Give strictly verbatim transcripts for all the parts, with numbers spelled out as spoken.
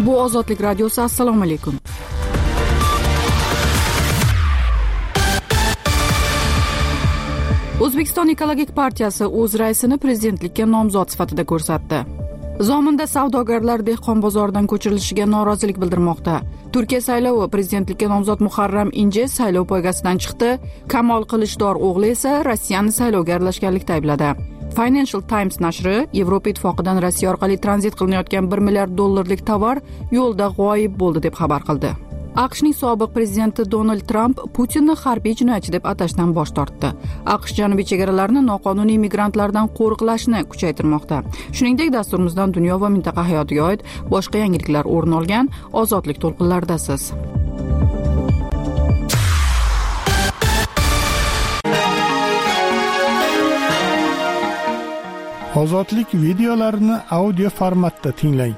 Bu Ozodlik radiosi. Assalomu alaykum. O'zbekiston Ekologik partiyasi o'z raisini prezidentlikka nomzod sifatida ko'rsatdi. Zominda savdogarlar dehqon bozoridan ko'chirilishiga norozilik bildirmoqda. Turkiya saylovi prezidentlikka nomzod Muharram Inje saylov poygasidan chiqdi. Kamol Qilichdarov o'g'li esa Rossiyani saylovga aralashganlikda aybladi. Financial Times nashri Yevropa ittifoqidan Rossiya orqali tranzit qilinayotgan bir milliard dollarlik tovar yo'lda g'oyib bo'ldi deb xabar qildi. AQShning sobiq prezidenti Donald Tramp Putinni harbiy jinoyatchi deb atashdan bosh tortdi. AQSh janubiy chegaralarini noqonuniy migrantlardan qo'riqlashni kuchaytirmoqda. Shuningdek, dasturimizdan dunyo va mintaqa hayotiga oid boshqa yangiliklar o'rin olgan. Ozodlik to'lqinlaridasiz. Ozodlik videolarini audio formatda tinglang.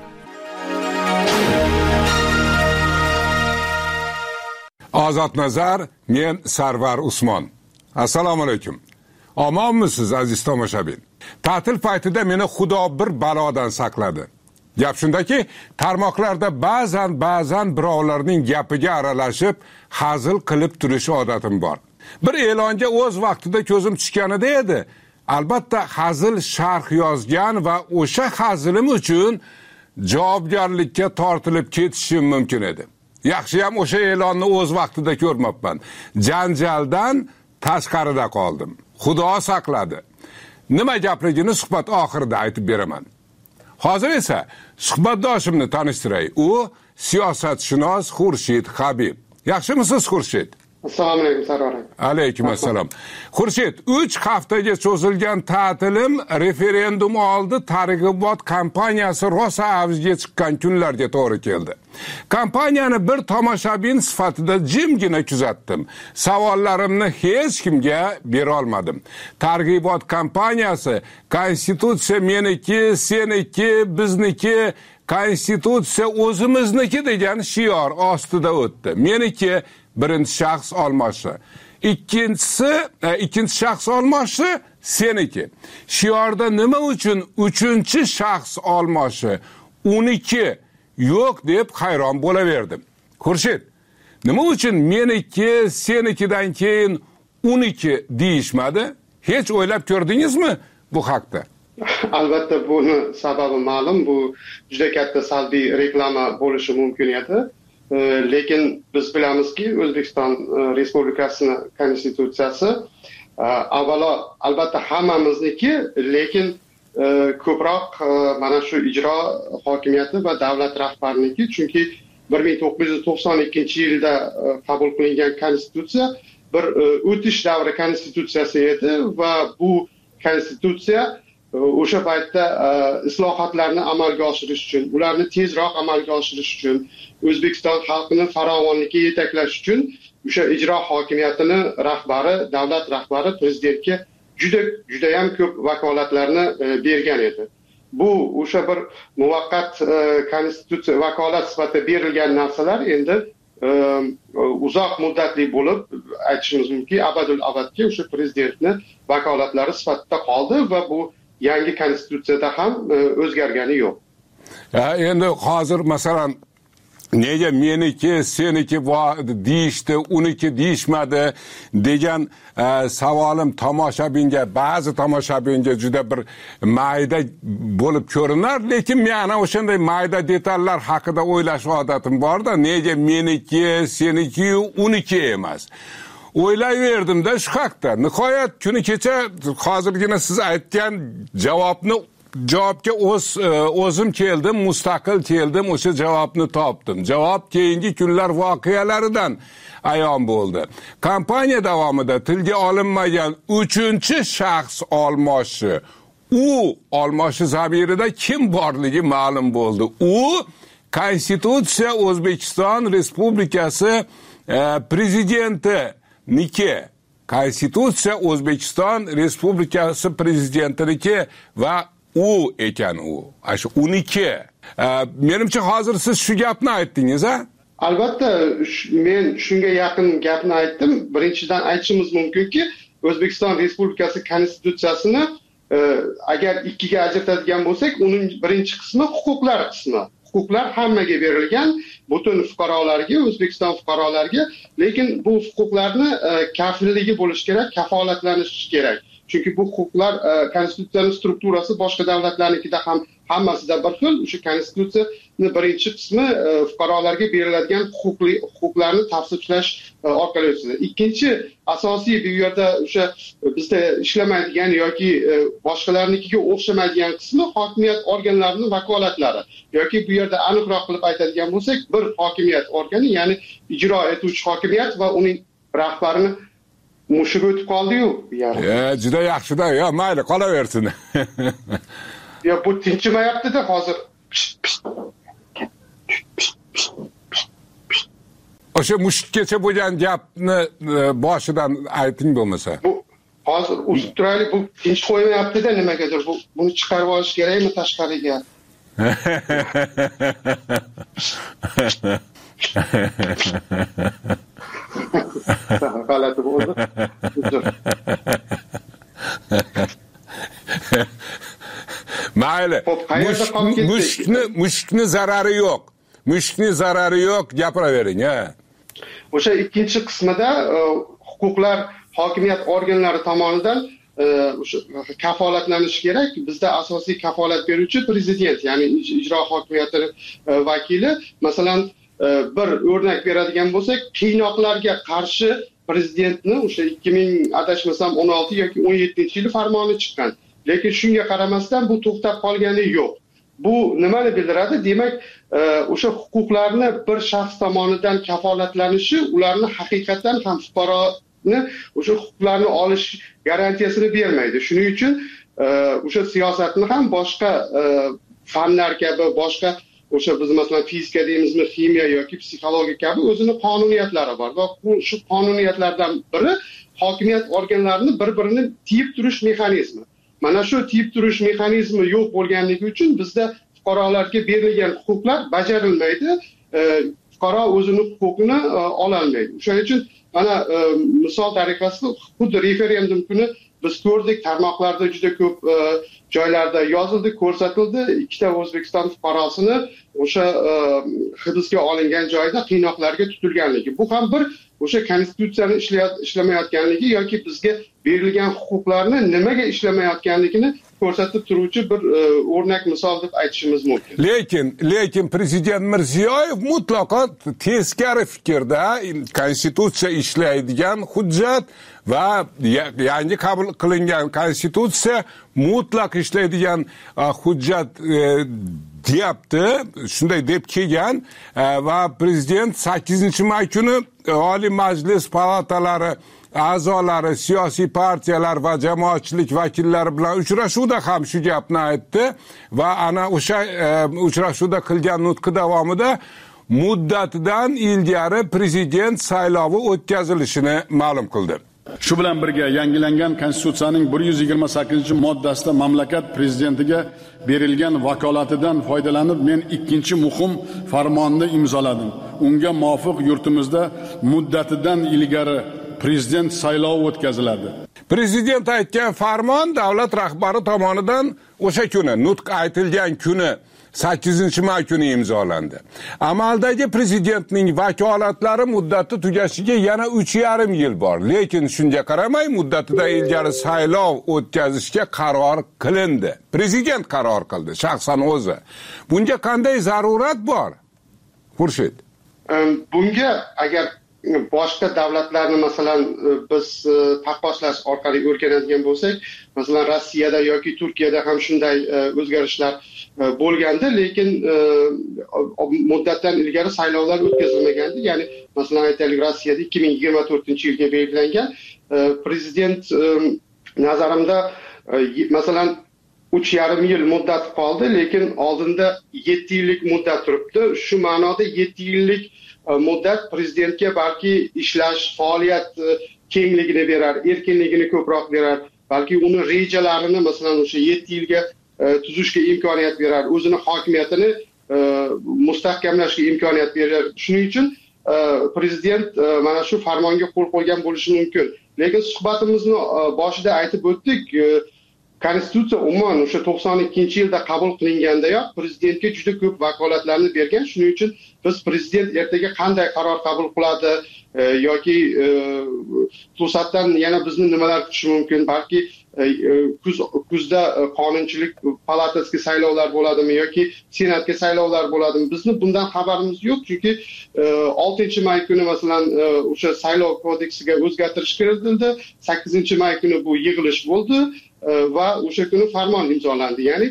Ozod nazar, men Sarvar Usmon. Assalomu alaykum. Omonmisiz aziz tomoshabin? Ta'til paytida meni Xudo bir balodan saqladi. Gap shundaki, tarmoqlarda ba'zan ba'zan birovlarning gapiga aralashib, hazil qilib turish odatim bor. Bir e'longa o'z vaqtida ko'zim tushganida edi. Albatta hazil sharh yozgan va o'sha hazilim uchun javobgarlikka tortilib ketishim mumkin edi. Yaxshi ham o'sha e'lonni o'z vaqtida ko'rmabman. Janjaldan tashqarida qoldim. Xudo saqladi. Nima gapligini suhbat oxirida aytib beraman. Hozir esa suhbatdoshimni tanishtiray. U siyosatshunos Xurshid Habib. Yaxshimisiz Xurshid? Assalomu alaykum Sarvar. Alaykum assalom. Xurshid, uch haftaga cho'zilgan ta'tilim referendum oldi targ'ibot kampaniyasi rosa avjiga chiqqan kunlarga to'g'ri keldi. Kampaniyani bir tomoshabin sifatida jimgina kuzatdim. Savollarimni hech kimga bera olmadim. Targ'ibot kampaniyasi konstitutsiya meniki, seniki, bizniki, konstitutsiya o'zimizniki degan shior ostida o'tdi. Meniki birinchi shaxs olmoshi, ikkinchisi e, ikkinchi shaxs olmoshi seniki. Shiorda nima uchun uchinchi shaxs olmoshi uniki yo'q deb hayron bo'laverdim. Xurshid, nima uchun meniki, senikidan keyin uniki deyishmadi? Hech o'ylab ko'rdingizmi bu haqda? Albatta buni sababi ma'lum, bu juda katta salbiy reklama bo'lishi mumkin edi. Lekin biz bilamizki, O'zbekiston Respublikasining konstitutsiyasi avvalo albatta hammamizniki, lekin ko'proq mana shu ijro hokimiyati va davlat rahbariniki, chunki bir ming to'qqiz yuz to'qson ikkinchi yilda qabul qilingan konstitutsiya bir o'tish davri konstitutsiyasi edi va bu konstitutsiya o'sha paytda islohotlarni amalga oshirish uchun, ularni tezroq amalga oshirish uchun, O'zbekiston xalqini farovonlikka yetaklash uchun o'sha ijro hokimiyatini rahbari, davlat rahbari prezidentga juda juda ham ko'p vakolatlarni bergan edi. Bu o'sha bir muvaqqat konstitutsiya vakolat sifatida berilgan narsalar endi uzoq muddatli bo'lib, aytishimiz mumkin, abadul abadga o'sha prezidentni vakolatlari sifatida qoldi va bu yangi konstitutsiyada ham o'zgargani yo'q. Ya, endi hozir masalan nega meniki, seniki deyishdi, uniki deyishmadi degan e, savolim tomoshabinga, ba'zi tomoshabinga juda bir mayda bo'lib ko'rinar, lekin men ana o'shanday mayda detallar haqida o'ylash odatim bor-da, nega meniki, seniki, uniki emas. O'ylayverdimda shu haqda. Nihoyat kuni kecha hozirgina siz aytgan javobni javobga o'z o'zim keldim, mustaqil keldim, o'sha javobni topdim. Javob keyingi kunlar voqealaridan ayon bo'ldi. Kampaniya davomida tilga olinmagan uchinchi shaxs olmoshi, u olmoshi zamirida kim borligi ma'lum bo'ldi. U Konstitutsiya O'zbekiston Respublikasi e, prezidenti niki, Konstitutsiya O'zbekiston Respublikasi prezidentiniki va u ekan u. Shu uniki. Menimcha hozir siz shu gapni aytdingiz, ha? Albatta, men shunga yaqin gapni aytdim. Birinchidan aytishimiz mumkinki, O'zbekiston Respublikasi konstitutsiyasini e, agar ikkiga ajratadigan bo'lsak, uning birinchi qismi huquqlar qismi. huquqlar hammaga berilgan, butun fuqarolarga, O'zbekiston fuqarolariga, lekin bu huquqlarni kafilligi bo'lishi kerak, kafolatlanishi kerak. Chunki bu huquqlar konstitutsiyaning strukturasi boshqa davlatlarnikida ham hammasida bir xil. O'sha konstitutsiyaning birinchi qismi fuqarolarga beriladigan huquqli huquqlarni tavsiflash orqali o'tadi. Ikkinchi asosiy bu yerda o'sha bizda ishlamaydigan yoki boshqalarnikiga o'xshamaydigan qismi hokimiyat organlarining vakolatlari. Yoki bu yerda aniqroq qilib aytadigan bo'lsak, bir hokimiyat organi, ya'ni ijro etuvchi hokimiyat va uning rahbarini mushuk o'tib qoldi-yu, ya'ni. E, juda yaxshi-da, yo, mayli, qolaversin. Yo, bu tinchimayapti-da hozir. O'sha mushukgacha bo'lgan gapni boshidan ayting bo'lmasa. Bu hozir Avstraliya bu tinch qo'ymayapti-da nimagadir. Bu buni chiqarib olish kerakmi tashqariga? G'alati bo'ldi. Mayli. Mushukni mushukni zarari yo'q. Mushukni zarari yo'q, gapiravering, ha. O'sha ikkinchi qismida huquqlar hokimiyat organlari tomonidan o'sha kafolatlanishi kerak. Bizda asosiy kafolat beruvchi prezident, ya'ni ijro hokimiyati vakili. Masalan, bir o'rnak beradigan bo'lsak, qiynoqlarga qarshi prezidentni o'sha ikki ming adashmasam o'n olti yoki o'n yettinchi yil farmoni chiqqan. Lekin shunga qaramasdan bu to'xtab qolgani yo'q. Bu nimani bildiradi? Demak, o'sha huquqlarni bir shaxs tomonidan kafolatlanishi ularni haqiqatan ham fuqaroni o'sha huquqlarni olish garantiyasini bermaydi. Shuning uchun o'sha siyosatni ham boshqa fanlar kabi, boshqa o'sha biz masalan fizika deymizmi, ximiya yoki psixologiya kabi o'zini qonuniyatlari bor va shu qonuniyatlardan biri hokimiyat organlarini bir-birini tiyib turish mexanizmi. Mana shu tiyib turish mexanizmi yo'q bo'lganligi uchun bizda fuqarolarga berilgan huquqlar bajarilmaydi, fuqaro o'zining huquqini ola olmaydi. Shuning uchun mana misol tariqasida xuddi referendum kuni biz ko'rdik, tarmoqlarda juda ko'p joylarda yozildi, ko'rsatildi, ikkita O'zbekiston fuqarosini o'sha hibsga olingan joyda qiynoqlarga tutilganligi. Bu ham bir o'sha konstitutsiyani ishlamayotganligi yoki bizga berilgan huquqlarni nimaga ishlamayotganligini ko'rsatib turuvchi bir o'rnak misol deb aytishimiz mumkin. Lekin, lekin prezident Mirziyoyev mutlaqo teskari fikrda, konstitutsiya ishlaydigan hujjat va yangi qabul qilingan konstitutsiya mutlaq ishlaydigan hujjat deyapti, shunday deb kelgan va prezident sakkizinchi may kuni Oliy Majlis palatalari a'zolari, siyosiy partiyalar va jamoatchilik vakillari bilan uchrashuvda ham shu gapni aytdi va ana o'sha uchrashuvda qilgan nutqi davomida muddatidan ilgari prezident saylovi o'tkazilishini ma'lum qildi. Shu bilan birga yangilangan konstitutsiyaning bir yuz yigirma sakkizinchi moddasida mamlakat prezidentiga berilgan vakolatidan foydalanib men ikkinchi muhim farmonni imzoladim. Unga muvofiq yurtimizda muddatidan ilgari prezident saylovi o'tkaziladi. Prezident aytgan farmon davlat rahbari tomonidan o'sha kuni, nutq aytilgan kuni sakkizinchi may kuni imzolandi. Amaldagi prezidentning vakolatlari muddati tugashiga yana uch yarim yil bor. Lekin shunga qaramay muddatidan ilgari saylov o'tkazishga qaror qilindi. Prezident qaror qildi, shaxsan o'zi. Bunga qanday zarurat bor? Xurshid. Bunga agar boshqa davlatlarni masalan biz taqqoslash orqali o'rganadigan bo'lsak, masalan Rossiyada yoki Turkiyada ham shunday o'zgarishlar bo'lgandi, lekin muddatdan ilgari saylovlar o'tkazilmagandi. Ya'ni masalan aytaylik, Rossiyada ikki ming yigirma to'rtinchi yilga belgilangan prezident nazarimda masalan uch yarim yil muddat qoldi, lekin oldinda yetti yillik muddat turibdi. Shu ma'noda yetti yillik muddat prezidentga balki ishlash, faoliyat kengligini berar, erkinligini ko'proq berar, balki uni rejalarini masalan o'sha yetti yilga tuzishga imkoniyat berar, o'zini hokimiyatini mustahkamlashga imkoniyat berar. Shuning uchun prezident mana shu farmonga qo'l qo'ygan bo'lishi mumkin. Lekin suhbatimizni boshida aytib o'tdik, konstitutsiya umuman o'sha to'qson ikkinchi yilda qabul qilingandayoq prezidentga juda ko'p vakolatlarni bergan. Shuning uchun biz prezident ertaga qanday qaror qabul qiladi yoki to'satdan yana bizni nimalar kutishi mumkin, balki kuz kuzda qonunchilik palatasiga saylovlar bo'ladimi yoki senatga saylovlar bo'ladimi, bizni bundan xabarimiz yo'q. Chunki oltinchi may kuni masalan o'sha saylov kodeksiga o'zgartirish kiritildi, sakkizinchi may kuni bu yig'ilish bo'ldi va o'sha kuni farmon imzolandi. Ya'ni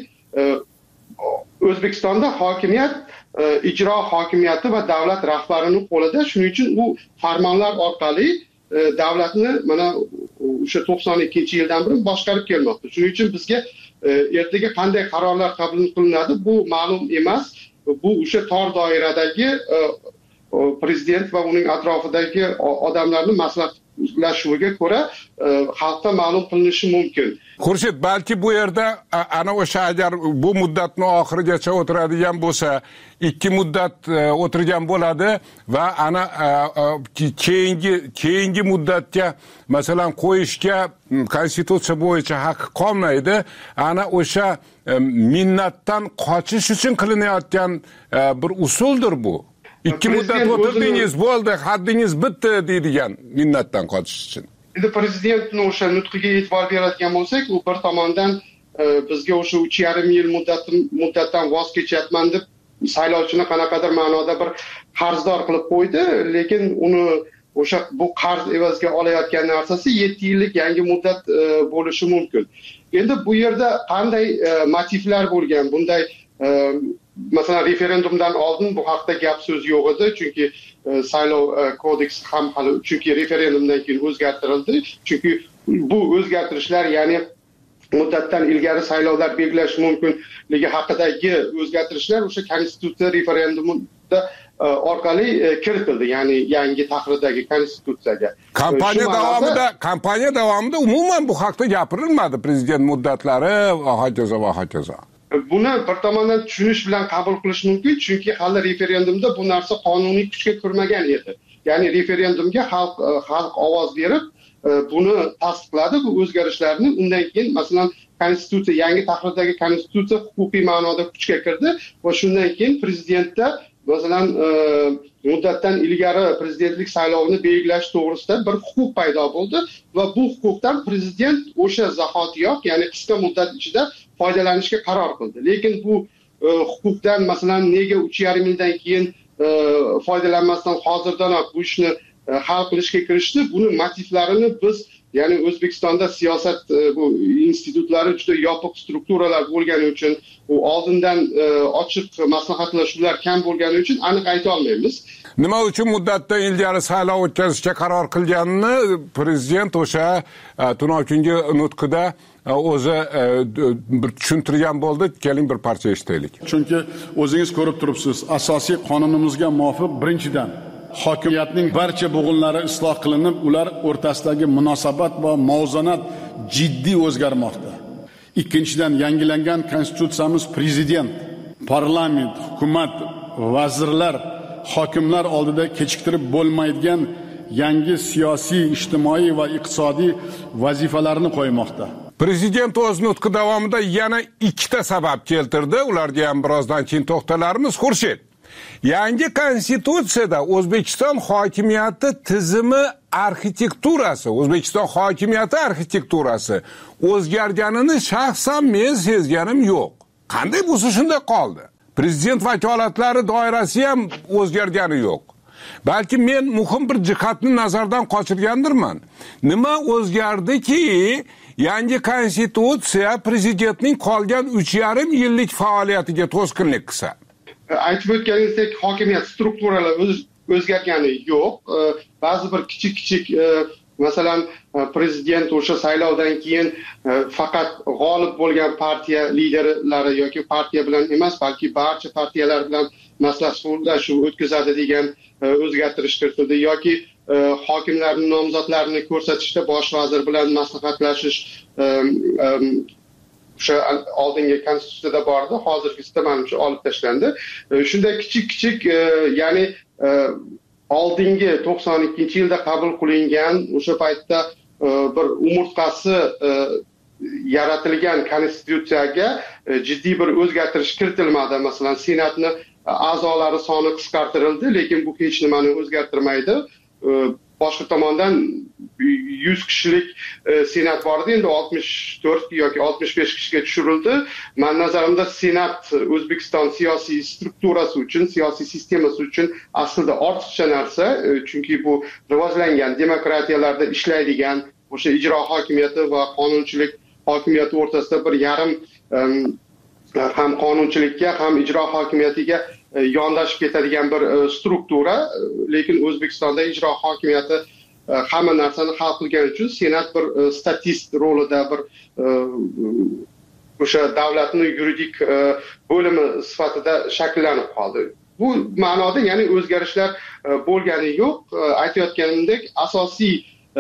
O'zbekistonda hokimiyat ijro hokimiyati va davlat rahbarining qo'lida. Shuning uchun u farmonlar orqali davlatni mana o'sha to'qson ikkinchi yildan beri boshqarib kelmoqda. Shuning uchun bizga ertaga qanday qarorlar qabul qilinadi bu ma'lum emas. Bu o'sha tor doiradagi prezident va uning atrofidagi odamlarning maslahatlashuviga ko'ra xalqqa ma'lum qilinishi mumkin. Xurshid, balki bu yerda ana o'sha agar bu muddatni oxirigacha o'tiradigan bo'lsa, ikki muddat o'tirgan bo'ladi va ana keyingi keyingi muddatga masalan qo'yishga konstitutsiya bo'yicha haqqi qolmaydi. Ana o'sha minnatdan qochish uchun qilinayotgan bir usuldir bu. Ikki muddat o'tirdingiz, bo'ldi, haddingiz bitdi deydigan minnatdan qochish uchun. Endi prezidentning o'sha nutqiga e'tibor beradigan bo'lsak, u bir tomondan bizga o'sha uch yarim yil muddat muddatdan voz kechyapman deb saylovchini qanaqadir ma'noda bir qarzdor qilib qo'ydi, lekin uni o'sha bu qarz evaziga olayotgan narsasi yetti yillik yangi muddat bo'lishi mumkin. Endi bu yerda qanday motivlar bo'lgan? Bunday masalan referendumdan oldin bu haqda gap so'z yo'q edi, chunki saylov kodeksi ham hali chunki referendumdan keyin o'zgartirildi. Chunki bu o'zgartirishlar, ya'ni muddatdan ilgari saylovlar belgilash mumkinligi haqidagi o'zgartirishlar o'sha konstitutsiya referendumida orqali kiritildi, ya'ni yangi tahrirdagi konstitutsiyaga. Kampaniya davomida kampaniya davomida umuman bu haqda gapirilmadi, prezident muddatlari va hokazo va hokazo. Buni bir tomondan tushunish bilan qabul qilish mumkin, chunki hali referendumda bu narsa qonuniy kuchga kirmagan edi. Ya'ni referendumga xalq xalq ovoz berib, buni tasdiqladi, bu o'zgarishlarni. Undan keyin masalan konstitutsiya, yangi tahrirdagi konstitutsiya huquqiy ma'noda kuchga kirdi va shundan keyin prezidentda masalan muddatdan ilgari prezidentlik saylovini belgilash to'g'risida bir huquq paydo bo'ldi va bu huquqdan prezident o'sha zahotiyoq, ya'ni qisqa muddat ichida foydalanishga qaror qildi. Lekin bu huquqdan masalan nega uch yarim yildan keyin foydalanmasdan hozirdanoq bu ishni hal qilishga kirishdi? Buni motivlarini biz, ya'ni O'zbekistonda siyosat bu institutlari juda yopiq strukturalar bo'lgani uchun, u oldindan ochiq maslahatlashuvlar kam bo'lgani uchun aniq ayta olmaymiz. Nima uchun muddatdan ilgari saylov o'tkazishga qaror qilganini prezident o'sha tunov-kungi nutqida o'zi bir tushuntirgan bo'ldi. Keling bir parcha eshitaylik. Chunki o'zingiz ko'rib turibsiz, asosiy qonunimizga muvofiq birinchidan hokimiyatning barcha bo'g'inlari isloh qilinib, ular o'rtasidagi munosabat va muvozanat jiddiy o'zgarmoqda. Ikkinchidan, yangilangan konstitutsiyamiz prezident, parlament, hukumat, vazirlar, hokimlar oldida kechiktirib bo'lmaydigan yangi siyosiy, ijtimoiy va iqtisodiy vazifalarni qo'ymoqda. Prezident o'z nutqi davomida yana ikkita sabab keltirdi. Ularga ham birozdan keyin to'xtalarmiz. Xurshid, yangi konstitutsiyada O'zbekiston hokimiyati tizimi arxitekturasi, O'zbekiston hokimiyati arxitekturasi o'zgarganini shaxsan men sezganim yo'q. Qanday bo'lsa shunday qoldi. Prezident vakolatlari doirasi ham o'zgargani yo'q. Balki men muhim bir jihatni nazardan qochirgandirman. Nima o'zgardiki, yangi konstitutsiya prezidentning qolgan uch yarim yillik faoliyatiga to'sqinlik qilsa? Aytib o'tganingizdek, hokimiyat strukturalari o'zgargani yo'q. Ba'zi bir kichik-kichik masalan prezident o'sha saylovdan keyin faqat g'olib bo'lgan partiya liderlari yoki partiya bilan emas, balki barcha partiyalar bilan maslahatlashuv o'tkazadi degan o'zgartirish kiritildi, yoki hokimlarning nomzodlarini ko'rsatishda bosh vazir bilan maslahatlashish o'sha oldingi konstitutsiyada bor edi, hozirgisida menimcha olib tashlandi. Shunday kichik-kichik, ya'ni oldingi to'qson ikkinchi yilda qabul qilingan o'sha paytda bir umurtqasi yaratilgan konstitutsiyaga jiddiy bir o'zgartirish kiritilmadi. Masalan, senatni a'zolari soni qisqartirildi, lekin bu hech nimani o'zgartirmaydi. Boshqa tomondan yuz kishilik senat bor edi, endi oltmish to'rt yoki oltmish besh kishiga tushirildi. Men nazarimda senat O'zbekiston siyosiy strukturasi uchun, siyosiy sistemasi uchun aslida ortiqcha narsa, chunki bu rivojlangan demokratiyalarda ishlaydigan o'sha ijro hokimiyati va qonunchilik hokimiyati o'rtasida bir yarim ham qonunchilikka, ham ijro hokimiyatiga yondashib ketadigan bir struktura, lekin O'zbekistonda ijro hokimiyati hamma narsani hal qilgani uchun senat bir statist rolida, bir o'sha davlatning yuridik bo'limi sifatida shakllanib qoldi. Bu ma'noda ya'ni o'zgarishlar bo'lgani yo'q. Aytayotganimdek, asosiy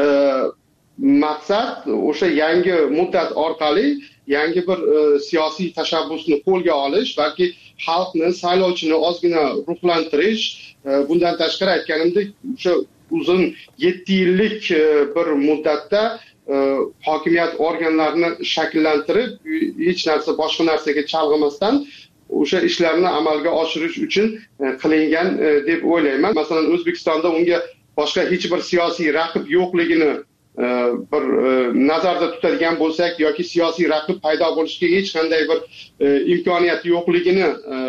maqsad o'sha yangi muddat orqali yangi bir siyosiy tashabbusni qo'lga olish, balki xalqni, saylovchini ozgina ruhlantirish. Bundan tashqari aytganimdek, o'sha uzun yetti yillik bir muddatda hokimiyat organlarini shakllantirib, hech narsa boshqa narsaga chalg'imasdan o'sha ishlarni amalga oshirish uchun qilingan deb o'ylayman. Masalan, O'zbekistonda unga boshqa hech bir siyosiy raqib yo'qligini bir nazarda tutadigan bo'lsak yoki siyosiy raqib paydo bo'lishiga hech qanday bir imkoniyat yo'qligini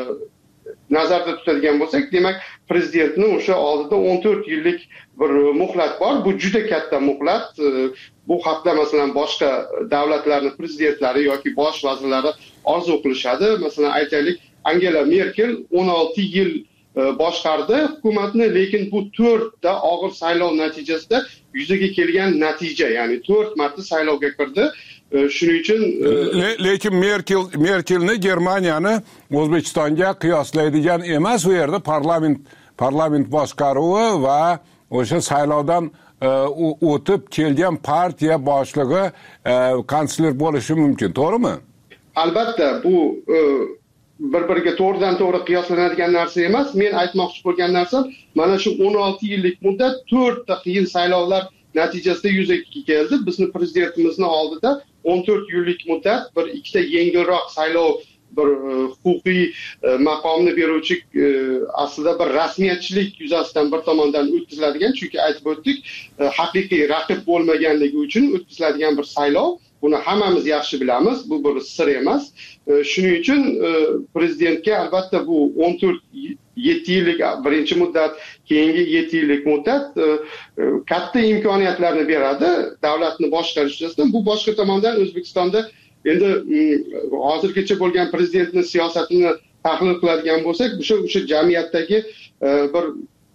nazarda tutadigan bo'lsak, demak, prezidentning o'sha oldida o'n to'rt yillik bir muhlat bor. Bu juda katta muhlat. Bu haqda masalan boshqa davlatlarning prezidentlari yoki bosh vazirlari orzu qilishadi. Masalan, aytaylik, Angela Merkel o'n olti yil boshqardi hukumatni, lekin bu to'rtta og'ir saylov natijasida yuzaga kelgan natija, ya'ni to'rt marta saylovga kirdi. Shuning uchun Le, lekin Merkel Merkelni Germaniyani O'zbekistonga qiyoslaydigan emas, u yerda parlament parlament boshqaruvi va o'sha saylovdan o'tib kelgan partiya boshlig'i kansler bo'lishi mumkin, to'g'rimi? Albatta, bu bir-biriga to'g'ridan to'g'ri qiyoslanadigan narsa emas. Men aytmoqchi bo'lgan narsam, mana shu o'n olti yillik muddat to'rtta qiyin saylovlar natijasida yuzaga keldi. Bizni prezidentimizning oldida o'n to'rt yillik muddat bir ikkita yengilroq saylov, bir huquqiy maqomni beruvchi aslida bir rasmiyatchilik yuzasidan bir tomondan o'tkaziladigan, chunki aytib o'tdik, haqiqiy raqib bo'lmaganligi uchun o'tkaziladigan bir saylov. Buni hammamiz yaxshi bilamiz, bu bir sir emas. Shuning uchun prezidentga albatta bu o'n to'rt yetti yillik birinchi muddat, keyingi yetti yillik muddat katta imkoniyatlarni beradi davlatni boshqarish yuzasidan. Bu boshqa tomondan O'zbekistonda endi hozirgacha bo'lgan prezidentning siyosatini tahlil qiladigan bo'lsak, o'sha o'sha jamiyatdagi bir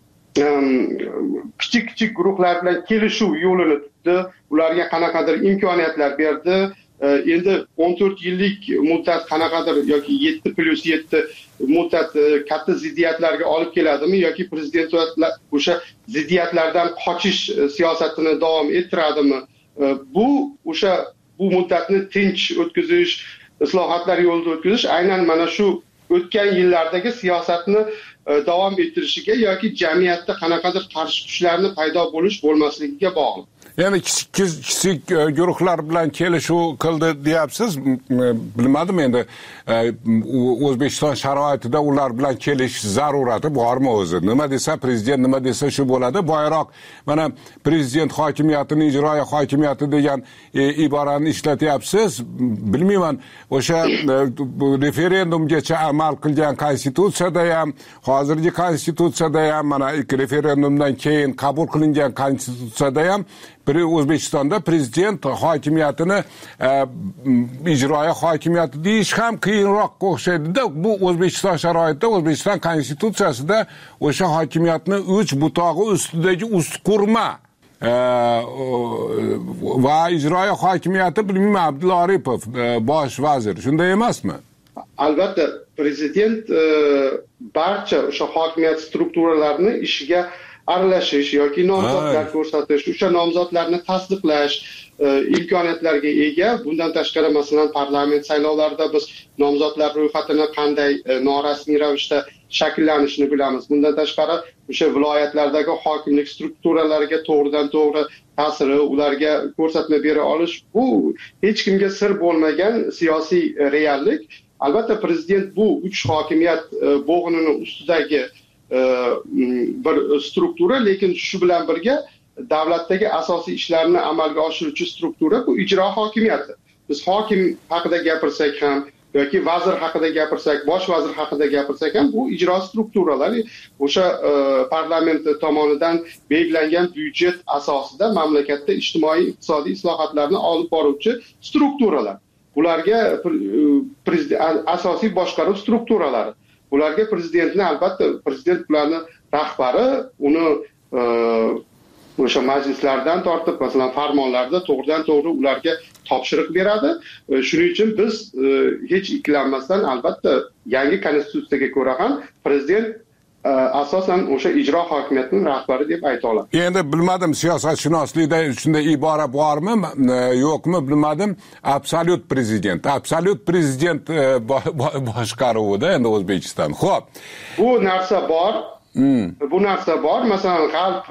kichik-kichik guruhlar bilan kelishuv yo'lini tutdi, ularga qanaqadir imkoniyatlar berdi. Endi o'n to'rt yillik muddat qanaqadir yoki yetti plus yetti muddat katta ziddiyatlarga olib keladimi yoki prezident o'sha ziddiyatlardan qochish siyosatini davom ettiradimi? Bu o'sha bu muddatni tinch o'tkazish, islohotlar yo'lida o'tkazish aynan mana shu o'tgan yillardagi siyosatni davom ettirishiga yoki jamiyatda qanaqadir qarshi kuchlarni paydo bo'lish bo'lmasligiga bog'liq. Ya'ni kichik kichik guruhlar bilan kelishuv qildi deyapsiz. Bilmadim endi O'zbekiston sharoitida ular bilan kelishish zarurati bormi o'zi? Nima desa prezident, nima desa shu bo'ladi. Boyroq mana prezident hokimiyatini ijroiya hokimiyati degan iborani ishlatyapsiz. Bilmayman, o'sha referendumgacha amal qilgan konstitutsiyada ham, hozirgi konstitutsiyada ham, mana referendumdan keyin qabul qilingan konstitutsiyada ham biri O'zbekistonda prezident hokimiyatini ijroiya hokimiyati deyish ham qiyinroq o'xshaydi-da. Bu O'zbekiston sharoitida, O'zbekiston konstitutsiyasida o'sha hokimiyatni uch butog'i ustidagi ustqurma va ijroiya hokimiyati, bilmayman, Abdulla Aripov bosh vazir, shunday emasmi? Albatta, prezident barcha o'sha hokimiyat strukturalarini ishiga aralashish yoki nomzodlar ko'rsatish, o'sha nomzodlarni tasdiqlash imkoniyatlariga ega. Bundan tashqari, masalan, parlament saylovlarida biz nomzodlar ro'yxatini qanday norasmiy ravishda shakllanishini bilamiz. Bundan tashqari, o'sha viloyatlardagi hokimlik strukturalariga to'g'ridan to'g'ri ta'siri, ularga ko'rsatma bera olish bu hech kimga sir bo'lmagan siyosiy reallik. Albatta prezident bu uch hokimiyat bo'g'inini ustidagi bir struktura, lekin shu bilan birga davlatdagi asosiy ishlarni amalga oshiruvchi struktura bu ijro hokimiyati. Biz hokim haqida gapirsak ham yoki vazir haqida gapirsak, bosh vazir haqida gapirsak ham bu ijro strukturalar, o'sha parlament tomonidan belgilangan byudjet asosida mamlakatda ijtimoiy iqtisodiy islohotlarni olib boruvchi strukturalar. Bularga asosiy boshqaruv strukturalari. Bularga prezidentni albatta prezident bularni rahbari, uni o'sha majlislardan tortib, masalan, farmonlarda to'g'ridan to'g'ri ularga topshiriq beradi. Shuning uchun biz hech ikkilanmasdan albatta yangi konstitutsiyaga ko'ra ham prezident asosan o'sha ijro hokimiyatining rahbari deb ayta olaman. Endi bilmadim, siyosatshunoslikda shunday ibora bormi, yo'qmi bilmadim. Absolut prezident, absolut prezident boshqaruvida endi O'zbekiston. Xo'p. Bu narsa bor. Hmm. Bu narsa bor. Masalan, g'arb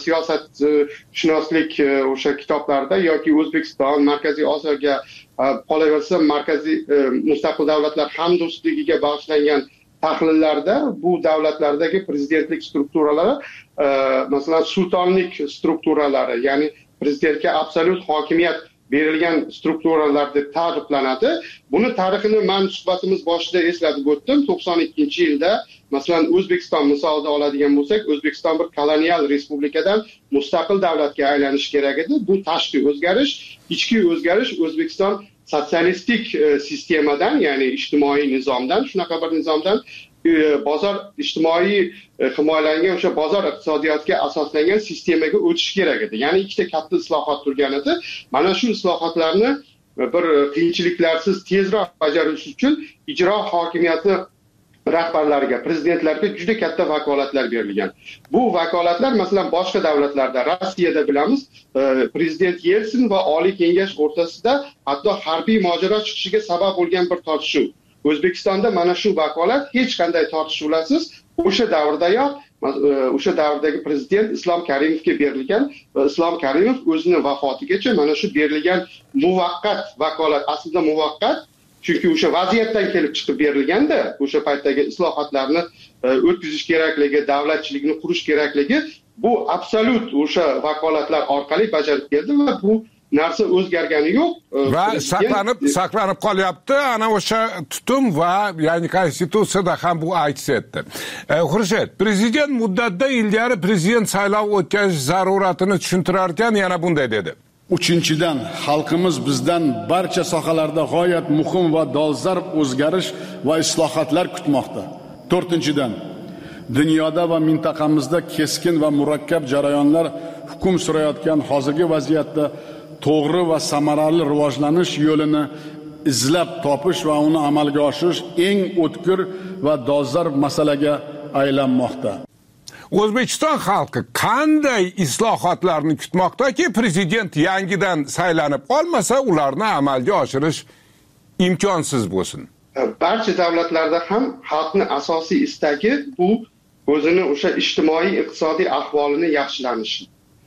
siyosatshunoslik o'sha kitoblarda yoki O'zbekiston, Markaziy Osiyoga qolaversa, markaziy mustaqil davlatlar hamdo'stligiga bag'ishlangan tahlillarda bu davlatlardagi prezidentlik strukturalari, masalan, sultonlik strukturalari, ya'ni prezidentga absolut hokimiyat berilgan strukturalar deb ta'riflanadi. Buni tarixini men suhbatimiz boshida eslatib o'tdim. to'qson ikkinchi yilda masalan O'zbekiston misolida oladigan bo'lsak, O'zbekiston bir kolonial respublikadan mustaqil davlatga aylanish kerak edi. Bu tashqi o'zgarish, ichki o'zgarish O'zbekiston sotsialistik sistemadan, ya'ni ijtimoiy nizomdan, shunaqa bir nizomdan bozor ijtimoiy himoyalangan o'sha bozor iqtisodiyotiga asoslangan sistemaga o'tish kerak edi. Ya'ni ikkita katta islohot turgan edi. Mana shu islohotlarni bir qiyinchiliklarsiz tezroq bajarish uchun ijro hokimiyati rahbarlariga, prezidentlarga juda katta vakolatlar berilgan. Bu vakolatlar masalan boshqa davlatlarda, Rossiyada bilamiz, prezident Yelsin va Oliy Kengash o'rtasida hatto harbiy mojaro chiqishiga sabab bo'lgan bir tortishuv. O'zbekistonda mana shu vakolat hech qanday tortishuvlarsiz o'sha davrdayoq o'sha davrdagi prezident Islom Karimovga berilgan va Islom Karimov o'zining vafotigacha mana shu berilgan muvaqqat vakolat, aslida muvaqqat, chunki o'sha vaziyatdan kelib chiqib berilganda, o'sha paytdagi islohotlarni o'tkazish kerakligi, davlatchilikni qurish kerakligi bu absolut o'sha vakolatlar orqali bajarib keldi va bu narsa o'zgargani yo'q. Va saqlanib saqlanib qolyapti. Ana o'sha tutum va yangi konstitutsiyada ham bu aks etdi. Xurshid, prezident muddatda ilgari prezident saylov o'tkazish zaruratini tushuntirar ekan, yana bunday dedi. Uchinchidan, xalqimiz bizdan barcha sohalarda g'oyat muhim va dolzarb o'zgarish va islohotlar kutmoqda. To'rtinchidan, dunyoda va mintaqamizda keskin va murakkab jarayonlar hukm surayotgan hozirgi vaziyatda to'g'ri va samarali rivojlanish yo'lini izlab topish va uni amalga oshirish eng o'tkir va dolzarb masalaga aylanmoqda. O'zbekiston xalqi qanday islohotlarni kutmoqdaki, prezident yangidan saylanib olmasa, ularni amalga oshirish imkonsiz bo'lsin? Barcha davlatlarda ham xalqning asosiy istagi bu o'zini o'sha ijtimoiy iqtisodiy ahvolini yaxshilanishi.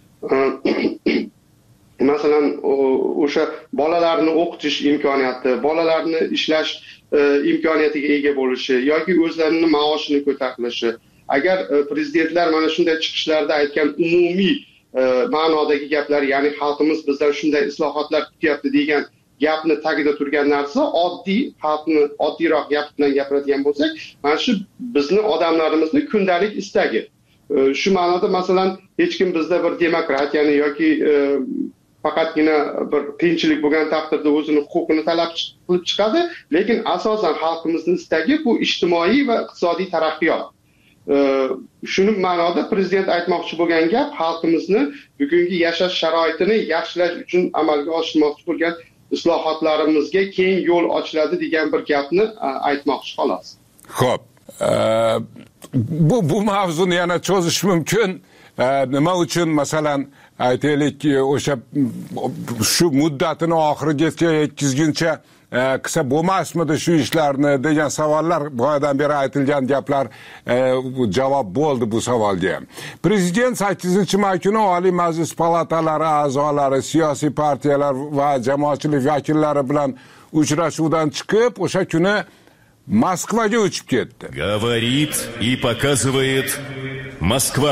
Masalan, o'sha bolalarni o'qitish imkoniyati, bolalarni ishlash imkoniyatiga ega bo'lishi yoki o'zlarining maoshini ko'tarilishi. Agar prezidentlar mana shunday chiqishlarda aytgan umumiy ma'nodagi gaplar, ya'ni xalqimiz bizdan shunday islohotlar kutyapti degan gapni tagida turgan narsa oddiy, xalqni oddiyroq gap bilan gapiradigan bo'lsak, mana shu bizni odamlarimizning kundalik istagi. Shu ma'noda masalan hech kim bizda bir demokratiyani yoki faqatgina bir qiyinchilik bo'lgan taqdirda o'zini huquqini talab qilib chiqadi, lekin asosan xalqimizning istagi bu ijtimoiy va iqtisodiy taraqqiyot. Shuni ma'noda prezident aytmoqchi bo'lgan gap xalqimizni bugungi yashash sharoitini yaxshilash uchun amalga oshirmoqchi bo'lgan islohotlarimizga keng yo'l ochiladi degan bir gapni aytmoqchi xolos. Xo'p, bu bu mavzuni yana cho'zish mumkin. Nima uchun masalan aytaylik o'sha shu muddatini oxirigacha yetkazguncha qilsa bo'lmasmidi shu ishlarni degan savollar, boyadan beri aytilgan gaplar javob bo'ldi bu savolga. Prezident sakkizinchi may kuni Oliy Majlis palatalari a'zolari, siyosiy partiyalar va jamoatchilik vakillari bilan uchrashuvdan chiqib, o'sha kuni Moskvaga uchib ketdi. Говорит и показывает Москва.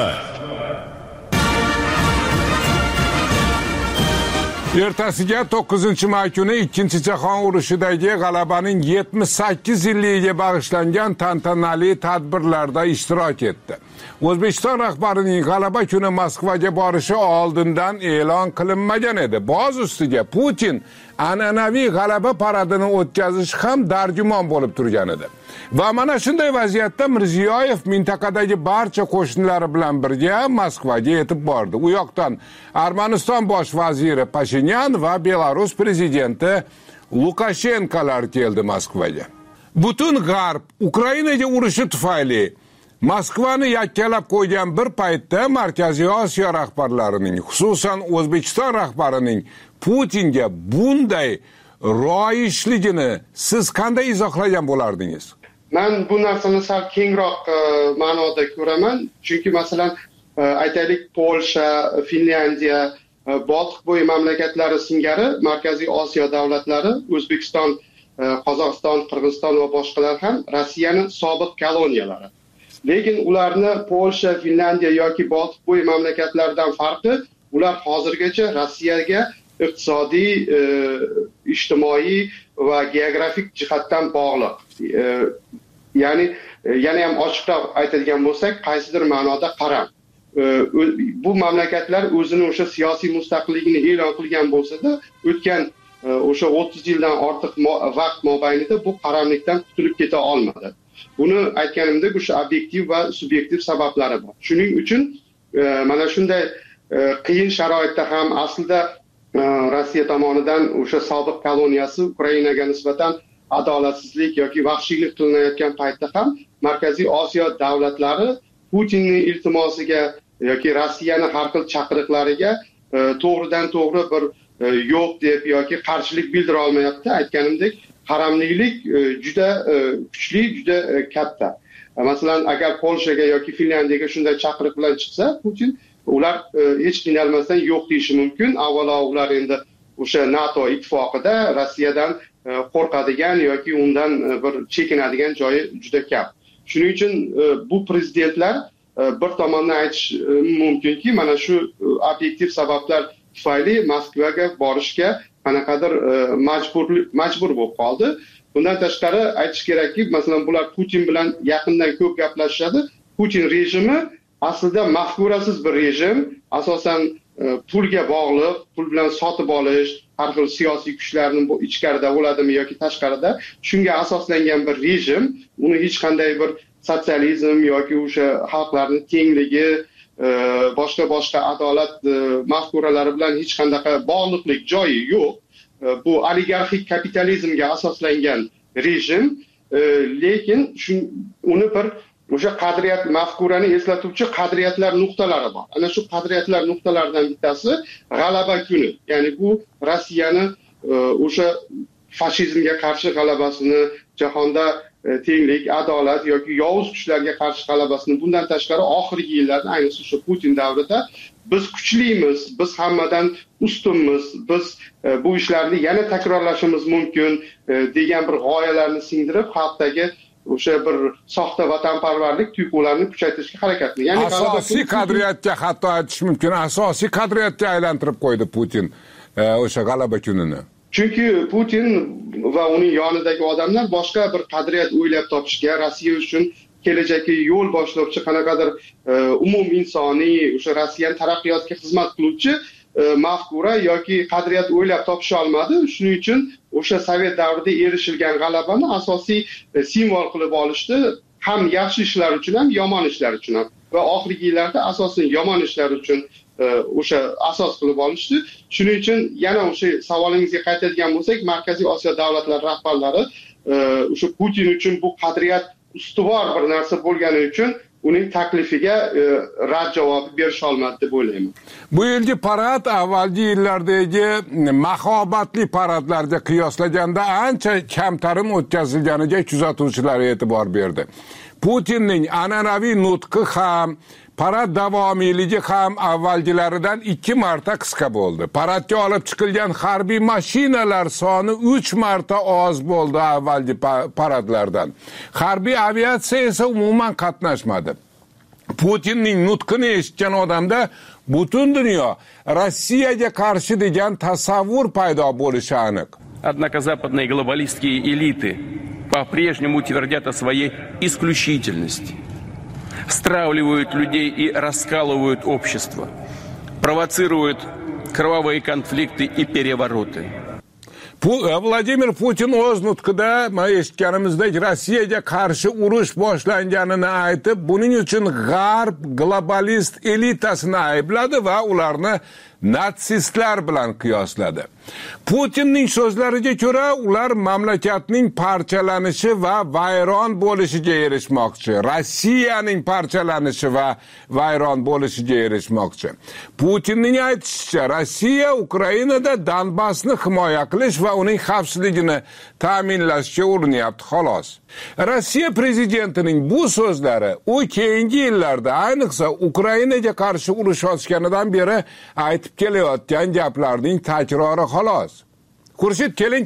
Ertasiga to'qqizinchi may kuni ikkinchi jahon urushidagi g'alabaning yetmish sakkiz yilligiga bag'ishlangan tantanali tadbirlarda ishtirok etdi. O'zbekiston rahbarining g'alaba kuni Moskvaga borishi oldindan e'lon qilinmagan edi. Boz ustiga Putin an'anaviy g'alaba paradini o'tkazish ham dargumon bo'lib turgan edi. Va mana shunday vaziyatda Mirziyoyev mintaqadagi barcha qo'shnilari bilan birga Moskvaga yetib bordi. U yoqdan Armaniston bosh vaziri Pashinyan va Belarus prezidenti Lukashenkolar keldi Moskvaga. Butun G'arb Ukrainaga urushi tufayli Moskvani yakkalab qo'ygan bir paytda Markaziy Osiyo rahbarlarining, xususan O'zbekiston rahbarining Putinga bunday royishligini siz qanday izohlagan bo'lardingiz? Men bu narsani sal kengroq ma'noda ko'raman. Chunki masalan, aytaylik Polsha, Finlandiya, Boltiqbo'yi mamlakatlari singari Markaziy Osiyo davlatlari, O'zbekiston, Qozog'iston, Qirg'iziston va boshqalar ham Rossiyaning sobiq koloniyalari. Lekin ularni Polsha, Finlandiya yoki Boltiqbo'yi mamlakatlardan farqi, ular hozirgacha Rossiyaga iqtisodiy, ijtimoiy va geografik jihatdan bog'liq. Ya'ni yana ham ochiqroq aytadigan bo'lsak, qaysidir ma'noda qaram. Bu mamlakatlar o'zini o'sha siyosiy mustaqilligini e'lon qilgan bo'lsa-da, o'tgan o'sha o'ttiz yildan ortiq vaqt mobaynida bu qaramlikdan qutulib keta olmadi. Buni aytganimdek, o'sha obyektiv va subyektiv sabablari bor. Shuning uchun mana shunday qiyin sharoitda ham aslida Rossiya tomonidan o'sha sobiq koloniyasi Ukrainaga nisbatan adolatsizlik yoki vahshiylik qilinayotgan paytda ham Markaziy Osiyo davlatlari Putinning iltimosiga yoki Rossiyani har xil chaqiriqlariga to'g'ridan to'g'ri bir yo'q deb yoki qarshilik bildira olmayapti. Aytganimdek, qaramlilik juda kuchli, juda katta. Masalan, agar Polshaga yoki Finlandiyaga shunday chaqiriq bilan chiqsa, Putin ular hech qiynalmasdan yo'q deyishi mumkin. Avvalo ular endi o'sha NATO ittifoqida Rossiyadan qo'rqadigan yoki undan bir chekinadigan joyi juda kam. Shuning uchun bu prezidentlar bir tomondan aytish mumkinki, mana shu obyektiv sabablar tufayli Moskvaga borishga qanaqadir majbur majbur bo'lib qoldi. Bundan tashqari aytish kerakki, masalan, bular Putin bilan yaqindan ko'p gaplashadi. Putin rejimi aslida mafkurasiz bir rejim, asosan pulga bog'liq, pul bilan sotib olish, har xil siyosiy kuchlarning bu ichkarida bo'ladimi yoki tashqarida, shunga asoslangan bir rejim. Uni hech qanday bir sotsializm yoki o'sha xalqlarning tengligi, boshqa boshqa adolat mafkuralari bilan hech qanday bog'liqlik joyi yo'q. Bu oligarxik kapitalizmga asoslangan rejim, lekin uni bir o'sha qadriyat mafkurani eslatuvchi qadriyatlar nuqtalari bor. Ana shu qadriyatlar nuqtalaridan bittasi g'alaba kuni. Ya'ni bu Rossiyani o'sha fashizmga qarshi g'alabasini, jahonda tenglik, adolat yoki yovuz kuchlarga qarshi g'alabasini, bundan tashqari oxirgi yillarda, ayniqsa shu Putin davrida biz kuchlimiz, biz hammadan ustunmiz, biz bu ishlarni yana takrorlashimiz mumkin degan bir g'oyalarni singdirib, xalqdagi o'sha bir soxta vatanparvarlik tuyg'ularini kuchaytirishga harakat qilgan. Ya'ni asosiy qadriyatga, hatto aytish mumkin, asosiy qadriyatga aylantirib qo'ydi Putin o'sha g'alaba kunini. Chunki Putin va uning yonidagi odamlar boshqa bir qadriyat o'ylab topishga, Rossiya uchun kelajakka yo'l boshlovchi qanaqadir umum insoniy, o'sha Rossiyani taraqqiyotga xizmat qiluvchi mafkura yoki qadriyat o'ylab topisha olmadi. Shuning uchun o'sha Sovet davrida erishilgan g'alabani asosiy simvol qilib olishdi, ham yaxshi ishlar uchun ham yomon ishlar uchun ham. Va oxirgi yillarda asosan yomon ishlar uchun o'sha asos qilib olishdi. Shuning uchun yana o'sha savolingizga qaytadigan bo'lsak, Markaziy Osiyo davlatlari rahbarlari o'sha Putin uchun bu qadriyat ustuvor bir narsa bo'lgani uchun uning taklifiga rad javobi berisha olmadi deb o'ylayman. Bu yilgi parad avvalgi yillardagi mahobatli paradlarga qiyoslaganda ancha kamtarin o'tkazilganiga kuzatuvchilar e'tibor berdi. Putinning an'anaviy nutqi ham, parad davomiyligi ham avvalgilaridan ikki marta qisqa bo'ldi. Paradga olib chiqilgan harbiy mashinalar soni uch marta oz bo'ldi avvalgi paradlardan. Harbiy aviatsiya esa umuman qatnashmadi. Putinning nutqini eshitgan odamda butun dunyo Rossiyaga qarshi degan tasavvur paydo bo'lishi aniq. Однако западные глобалистские элиты по-прежнему твердят о своей исключительности. Стравливают людей и раскалывают общество. Провоцируют кровавые конфликты и перевороты. Vladimir Putin o'z nutqida eshitganimizdek Rossiyaga qarshi urush boshlanganini aytib, buning uchun g'arb globalist elitasini aybladi va ularni natsistlar bilan qiyosladi. Putinning so'zlariga ko'ra, ular mamlakatning parchalanishi va vayron bo'lishiga erishmoqchi. Rossiyaning parchalanishi va vayron bo'lishiga erishmoqchi. Putinning aytishicha, Rossiya Ukrainada Donbassni himoya qilish va uning xavfsizligini ta'minlashga urinyapti xolos. Rossiya prezidentining bu so'zlari u keyingi yillarda, ayniqsa Ukrainaga qarshi urush ochganidan beri aytib kelayotgan gaplarning takrori xolos. Xurshid, keling,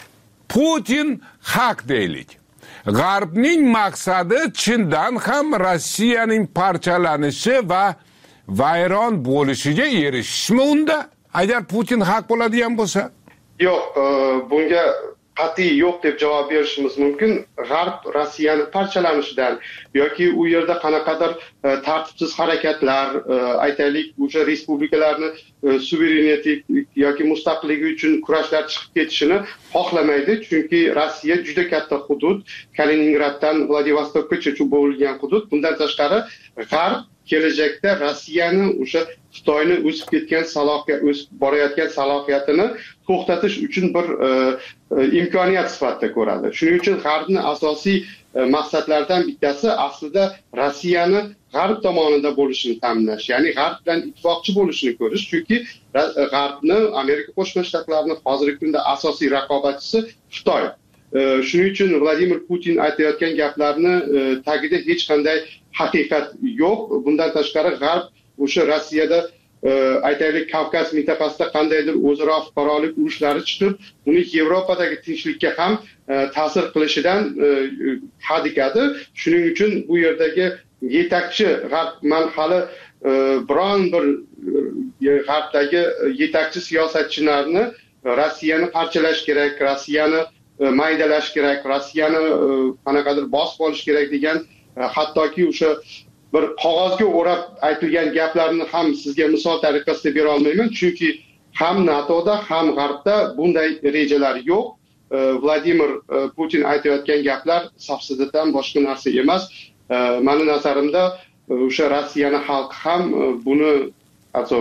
Putin haq deylik. G'arbning maqsadi chindan ham Rossiyaning parchalanishi va vayron bo'lishiga erishishmi unda? Agar Putin haq bo'ladigan bo'lsa? Yo'q, bunga qat'iy yo'q deb javob berishimiz mumkin. G'arb Rossiyani parchalanishidan yoki u yerda qanaqadir tartibsiz harakatlar, aytaylik, o'sha respublikalarni suvereniteti yoki mustaqilligi uchun kurashlar chiqib ketishini xohlamaydi, chunki Rossiya juda katta hudud, Kaliningraddan Vladivostokgacha bo'lgan hudud. Bundan tashqari G'arb kelajakda Rossiyani o'sha Xitoyni o'sib ketgan salohiyat, o'sib borayotgan salohiyatini to'xtatish uchun bir e, e, imkoniyat sifatida ko'radi. Shuning uchun G'arbning asosiy e, maqsadlaridan bittasi aslida Rossiyani G'arb tomonida bo'lishini ta'minlash, ya'ni G'arb bilan ittifoqchi bo'lishini ko'rish, chunki G'arbni, Amerika Qo'shma Shtatlarining hozirgi kunda asosiy raqobatchisi Xitoy. E, shuning uchun Vladimir Putin aytayotgan gaplarni e, tagida hech qanday haqiqat yo'q. Bundan tashqari G'arb o'sha Rossiyada e, aytaylik Kavkaz mintaqasida qandaydir o'zaro fuqarolik urushlari chiqib, uni Yevropadagi tinchlikka ham e, ta'sir qilishidan e, hadikadi. Shuning uchun bu yerdagi yetakchi G'arb, man hali e, biron bir e, G'arbdagi yetakchi siyosatchilarni Rossiyani parchalash kerak, Rossiyani e, maydalash kerak, Rossiyani e, qanaqadir bosib olish kerak degan, e, hattoki o'sha bir qog'ozga o'rab aytilgan gaplarni ham sizga misol tariqasida bera olmayman, chunki ham NATOda ham G'arbda bunday rejalar yo'q. Vladimir Putin aytayotgan gaplar safsatadan boshqa narsa emas. Mani nazarimda o'sha Rossiyani xalqi ham buni hatto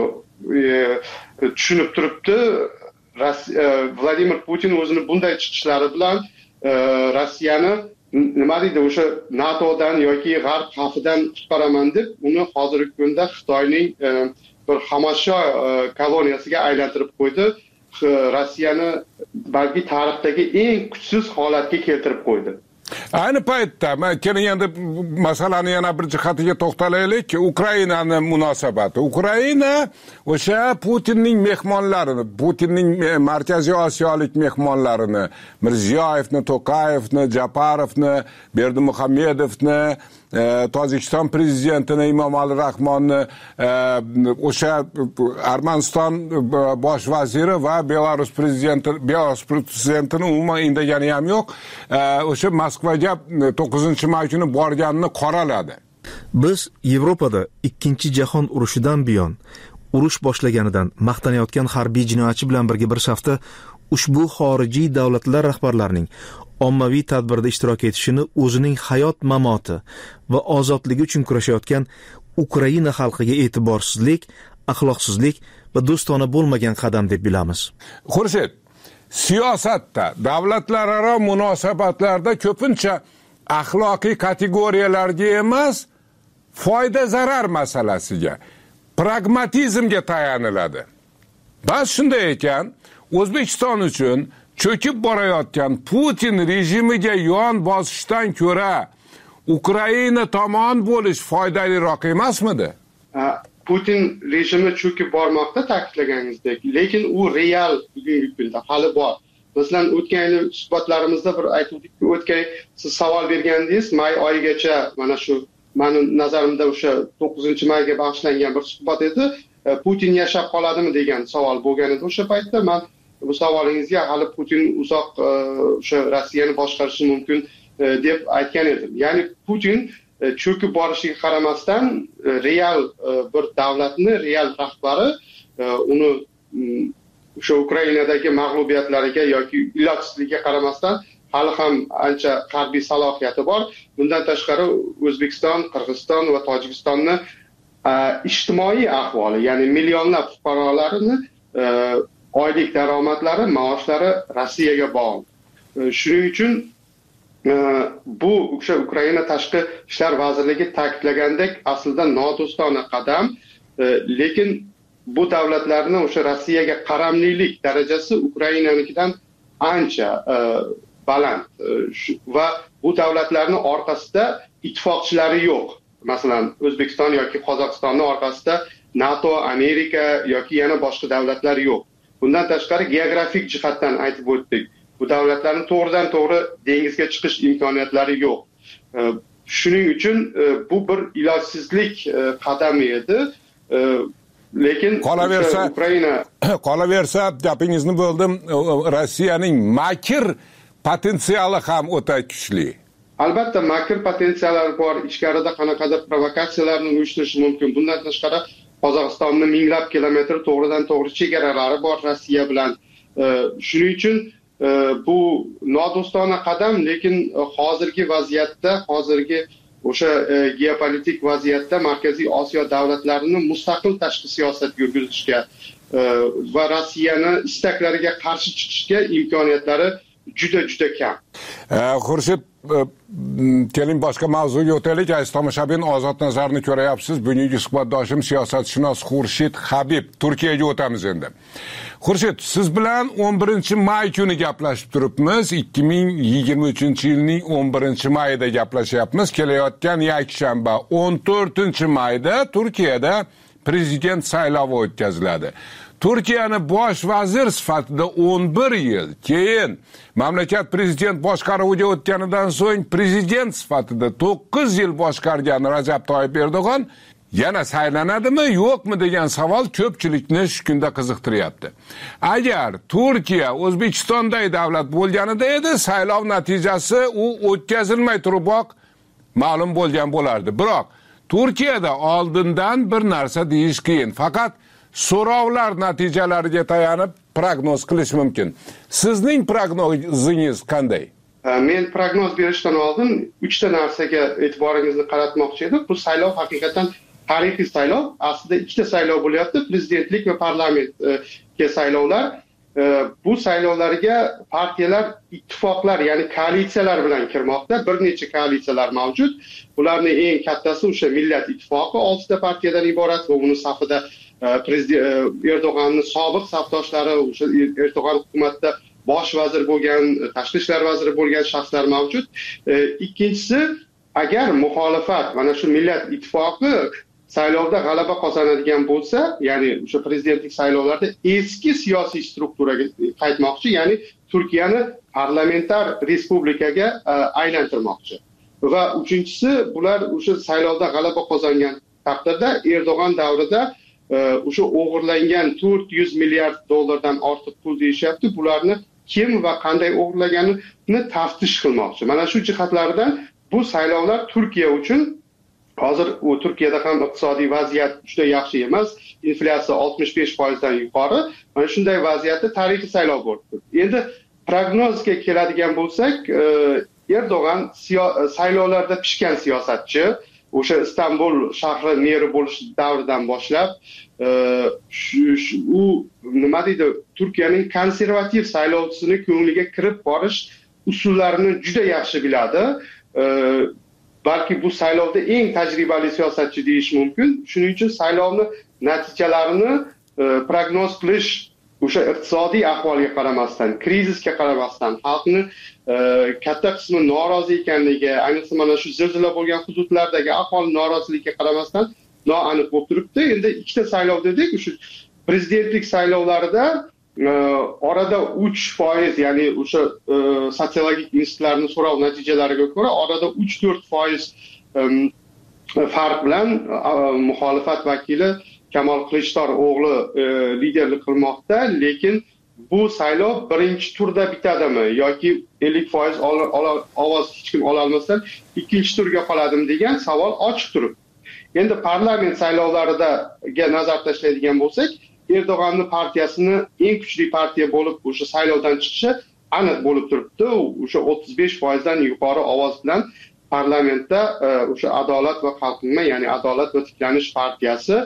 tushunib turibdi. Vladimir Putin o'zini bunday chiqishlari bilan Rossiyani nima deydi, o'sha NATOdan yoki G'arb xavfidan qutqaraman deb uni hozirgi kunda Xitoyning e, bir xomashyo e, koloniyasiga aylantirib qo'ydi. Rossiyani balki tarixdagi eng kuchsiz holatga keltirib qo'ydi. Ayni paytda men keling endi masalani yana bir jihatiga to'xtalaylik. Ukrainani munosabati. Ukraina o'sha Putinning mehmonlarini, Putinning Markaziy Osiyolik mehmonlarini, Mirziyoyevni, To'qayevni, Japarovni, Berdimuhamedovni, e, Tojikiston prezidentini Imomali Rahmonni, e, o'sha Armaniston bosh vaziri va Belarus prezidenti, Belarus prezidentini umuman indagani ham yo'q. E, o'sha Moskvaga to'qqizinchi may kuni borganini qoraladi. Biz Yevropada ikkinchi jahon urushidan buyon urush boshlaganidan maqtanayotgan harbiy jinoyatchi bilan birga bir safda ushbu xorijiy davlatlar rahbarlarining ommaviy tadbirda ishtirok etishini o'zining hayot mamoti va ozodligi uchun kurashayotgan Ukraina xalqiga e'tiborsizlik, axloqsizlik va do'stona bo'lmagan qadam deb bilamiz. Xurshid, siyosatda, davlatlararo munosabatlarda ko'pincha axloqiy kategoriyalarga emas, foyda zarar masalasiga, pragmatizmga tayaniladi. Bas shunday ekan, O'zbekiston uchun cho'kib borayotgan Putin rejimiga yon bosishdan ko'ra Ukraina tomon bo'lish foydaliroq emasmidi? Putin rejimi cho'kib bormoqda ta'kidlaganingizdek, lekin u real bugungi kunda hali bor. Masalan, o'tgan yil suhbatlarimizda bir aytdik, o'tgan siz savol bergandingiz, may oyigacha mana shu meni nazarimda o'sha to'qqizinchi mayga bag'ishlangan bir suhbat edi. Putin yashab qoladimi degan savol bo'lgan edi o'sha paytda. Men bu savolingizga hali Putin uzoq o'sha Rossiyani boshqarishi mumkin deb aytgan edim. Ya'ni Putin cho'kib borishiga qaramasdan real bir davlatni real rahbari uni o'sha Ukrainadagi mag'lubiyatlariga yoki ilojsizligiga qaramasdan hali ham ancha harbiy salohiyati bor. Bundan tashqari O'zbekiston, Qirg'iziston va Tojikistonni ijtimoiy ahvoli, ya'ni millionlab fuqarolarini oylik daromadlari, maoshlari Rossiyaga bog'liq. Shuning uchun bu o'sha Ukraina tashqi ishlar vazirligi ta'kidlagandek aslida nodo'stona qadam, lekin bu davlatlarning o'sha Rossiyaga qaramlilik darajasi Ukrainanikidan ancha baland va bu davlatlarning orqasida ittifoqchilari yo'q. Masalan, O'zbekiston yoki Qozog'istonning orqasida NATO, Amerika yoki yana boshqa davlatlar yo'q. Bundan tashqari geografik jihatdan aytib o'tdik. Bu davlatlarning to'g'ridan to'g'ri dengizga chiqish imkoniyatlari yo'q. Shuning uchun bu bir ilojsizlik qadami edi. Lekin qolaversa Ukraina qolaversa gapingizni bo'ldim, Rossiyaning makr potensiali ham o'ta kuchli. Albatta makr potensiyalar bor. Ichkarida qanaqadir provokatsiyalarni uyushtirishi mumkin. Bundan tashqari Qozog'istonning minglab kilometr to'g'ridan to'g'ri chegaralari bor Rossiya bilan. Shuning uchun bu nodo'stona qadam, lekin hozirgi vaziyatda, hozirgi o'sha geopolitik vaziyatda Markaziy Osiyo davlatlarining mustaqil tashqi siyosat yurgizishga va Rossiyani istaklariga qarshi chiqishga imkoniyatlari juda juda kam. Xurshid, keling boshqa mavzuga o'taylik. Aziz tomoshabin, Ozod nazarni ko'ryapsiz. Bugungi suhbatdoshim siyosatshunos Xurshid Habib. Turkiyaga o'tamiz endi. Xurshid, siz bilan o'n birinchi may kuni gaplashib turibmiz. ikki ming yigirma uchinchi yilning o'n birinchi mayida gaplashyapmiz. Kelayotgan yakshanba o'n to'rtinchi mayda Turkiyada prezident saylovi o'tkaziladi. Turkiyani bosh vazir sifatida o'n bir yil keyin mamlakat prezident boshqaruviga o'tganidan so'ng prezident sifatida to'qqiz yil boshqargan Rajab Toyyib Erdo'g'on yana saylanadimi, yo'qmi degan savol ko'pchilikni shu kunda qiziqtiryapti. Agar Turkiya O'zbekistonday davlat bo'lganida edi, saylov natijasi u o'tkazilmay turiboq ma'lum bo'lgan bo'lardi. Biroq Turkiyada oldindan bir narsa deyish qiyin. Faqat so'rovlar natijalariga tayanib prognoz qilish mumkin. Sizning prognozingiz qanday? Men prognoz berishdan oldin uchta narsaga e'tiboringizni qaratmoqchi edim. Bu saylov haqiqatan tarixiy saylov. Aslida ikkita saylov bo'lyapti, prezidentlik va parlamentga saylovlar. Bu saylovlarga partiyalar, ittifoqlar, ya'ni koalitsiyalar bilan kirmoqda. Bir necha koalitsiyalar mavjud. Ularning eng kattasi o'sha Millat ittifoqi, oltita partiyadan iborat va uning safida prezident Erdo'g'onning sobiq safdoshlari, o'sha Erdo'g'on hukumatida bosh vazir bo'lgan, tashqi ishlar vaziri bo'lgan shaxslar mavjud. Ikkinchisi, agar muxolifat, mana shu Millat ittifoqi saylovda g'alaba qozonadigan bo'lsa, ya'ni o'sha prezidentlik saylovlarda eski siyosiy strukturaga qaytmoqchi, ya'ni Turkiyani parlamentar respublikaga aylantirmoqchi. Va uchinchisi, bular o'sha saylovda g'alaba qozongan taqdirda Erdo'g'on davrida o'sha o'g'irlangan to'rt yuz milliard dollardan ortiq pul deyishyapti. Bularni kim va qanday o'g'irlaganini taftish qilmoqchi. Mana shu jihatlardan bu saylovlar Turkiya uchun, hozir u Turkiyada ham iqtisodiy vaziyat juda yaxshi emas, inflyatsiya oltmish besh foiz dan yuqori. Mana shunday vaziyatda tarixiy saylov bo'ldi. Endi prognozga keladigan bo'lsak, Erdo'g'on saylovlarda pishgan siyosatchi, o'sha Istanbul shahri meri bo'lish davridan boshlab u nima deydi, Turkiyaning konservativ saylovchisining ko'ngliga kirib borish usullarini juda yaxshi biladi. balki bu saylovda eng tajribali siyosatchi deyish mumkin. Shuning uchun saylovni natijalarini e, prognoz qilish o'sha iqtisodiy ahvolga qaramasdan, krizisga qaramasdan, xalqni e, katta qismi norozi ekanligi, ayniqsa mana shu zilzila bo'lgan hududlardagi aholi noroziligiga qaramasdan noaniq bo'lib turibdi. Endi ikkita saylov dedik, o'sha prezidentlik saylovlarida e, orada uch foiz, ya'ni o'sha e, sotsiologik institutlarning so'rov natijalariga ko'ra orada uch to'rt foiz e, farq bilan e, muxolifat vakili Kamol Qilichdarov o'g'li e, liderlik qilmoqda, lekin bu saylov birinchi turda bitadimi yoki ellik foiz ovoz hech kim ola olmasdan ikkinchi turga qoladimi degan savol ochiq turibdi. Endi parlament saylovlariga nazar tashlaydigan bo'lsak, Erdo'g'anning partiyasini eng kuchli partiya bo'lib o'sha saylovdan chiqishi aniq bo'lib turibdi. O'sha o'ttiz besh foizdan yuqori ovoz bilan parlamentda o'sha Adolat va Qalqinma, ya'ni Adolat va tiklanish partiyasi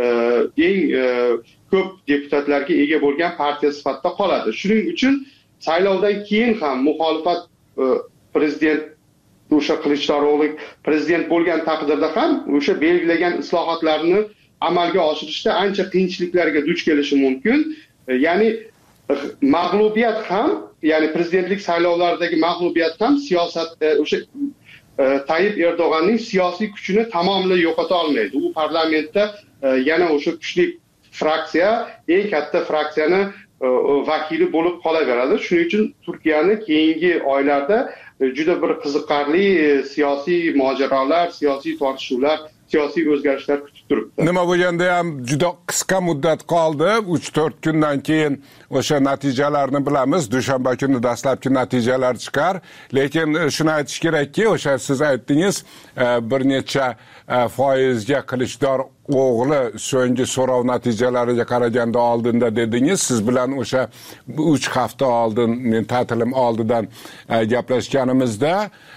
eng ko'p deputatlarga ega bo'lgan partiya sifatida qoladi. Shuning uchun saylovdan keyin ham muxolifat prezident o'sha Qilichdarovlik prezident bo'lgan taqdirda ham o'sha belgilagan islohotlarni amalga oshirishda ancha qiyinchiliklarga duch kelishi mumkin. Ya'ni mag'lubiyat ham, ya'ni prezidentlik saylovlaridagi mag'lubiyat ham siyosat o'sha Tayyip Erdo'g'anning siyosiy kuchini tamomila yo'qota olmaydi. U parlamentda yana o'sha kuchli fraksiya, eng katta fraksiyani vakili bo'lib qolaveradi. Shuning uchun Turkiyani keyingi oylarda juda bir qiziqarli siyosiy mojarolar, siyosiy tortishuvlar, siyosiy o'zgarishlar kutib turibdi. Nima bo'lganda ham juda qisqa muddat qoldi. uch to'rt kundan keyin o'sha natijalarni bilamiz. Dushanba kuni dastlabki natijalar chiqar. Lekin shuni aytish kerakki, o'sha siz aytdingiz, bir necha foizga Qilichdarov o'g'li so'nggi so'rov natijalariga qaraganda oldinda dedingiz. Siz bilan o'sha uch hafta oldin, men ta'tilim oldidan gaplashganimizda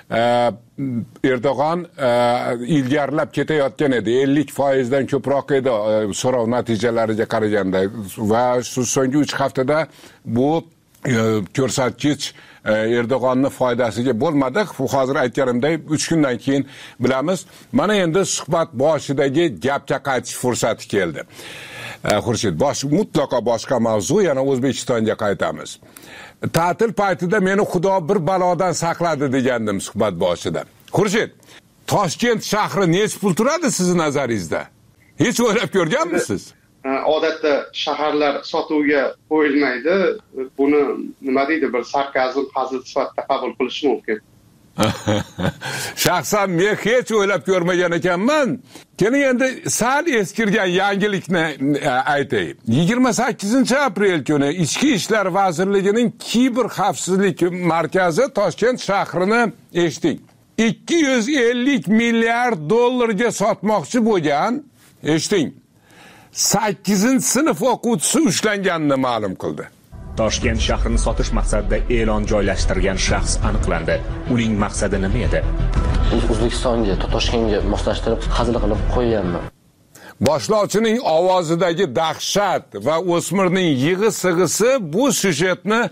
Erdo'g'an ilgarilab ketayotgan edi. ellik foizdan ko'proq edi so'rov natijalariga qaraganda va shu so'nggi uch haftada bu ko'rsatkich Erdo'g'anning foydasiga bo'lmadi. Hozir aytganimdek uch kundan keyin bilamiz. Mana endi suhbat boshidagi gapga qaytish fursati keldi. Xurshid, bosh mutlaqo boshqa mavzu, yana O'zbekistonga qaytamiz. Ta'til paytida meni Xudo bir balodan saqladi degandim suhbat boshida. Xurshid, Toshkent shahri nech pul turadi sizning nazaringizda? Hech o'ylab ko'rganmisiz? Odatda shaharlar sotuvga qo'yilmaydi. Buni nima deydi, bir sarkazm, hazil sifatida qabul qilish mumkin. Shaxsan men hech o'ylab ko'rmagan ekanman. Keyin endi sal eskirgan yangilikni aytay. yigirma sakkizinchi aprel kuni Ichki ishlar vazirligining kiber xavfsizlik markazi Toshkent shahrini eshitdik. ikki yuz ellik milliard dollarga sotmoqchi bo'lgan, eshiting, sakkizinchi sinf o'quvchisi ushlanganini ma'lum qildi. Toshkent shahrini sotish maqsadida e'lon joylashtirgan shaxs aniqlandi. Uning maqsadi nima edi? O'zbekistonga, Toshkentga moslashtirib hazil qilib qo'yganman. Boshlovchining ovozidagi dahshat va o'smirning yig'i-sig'isi bu syujetni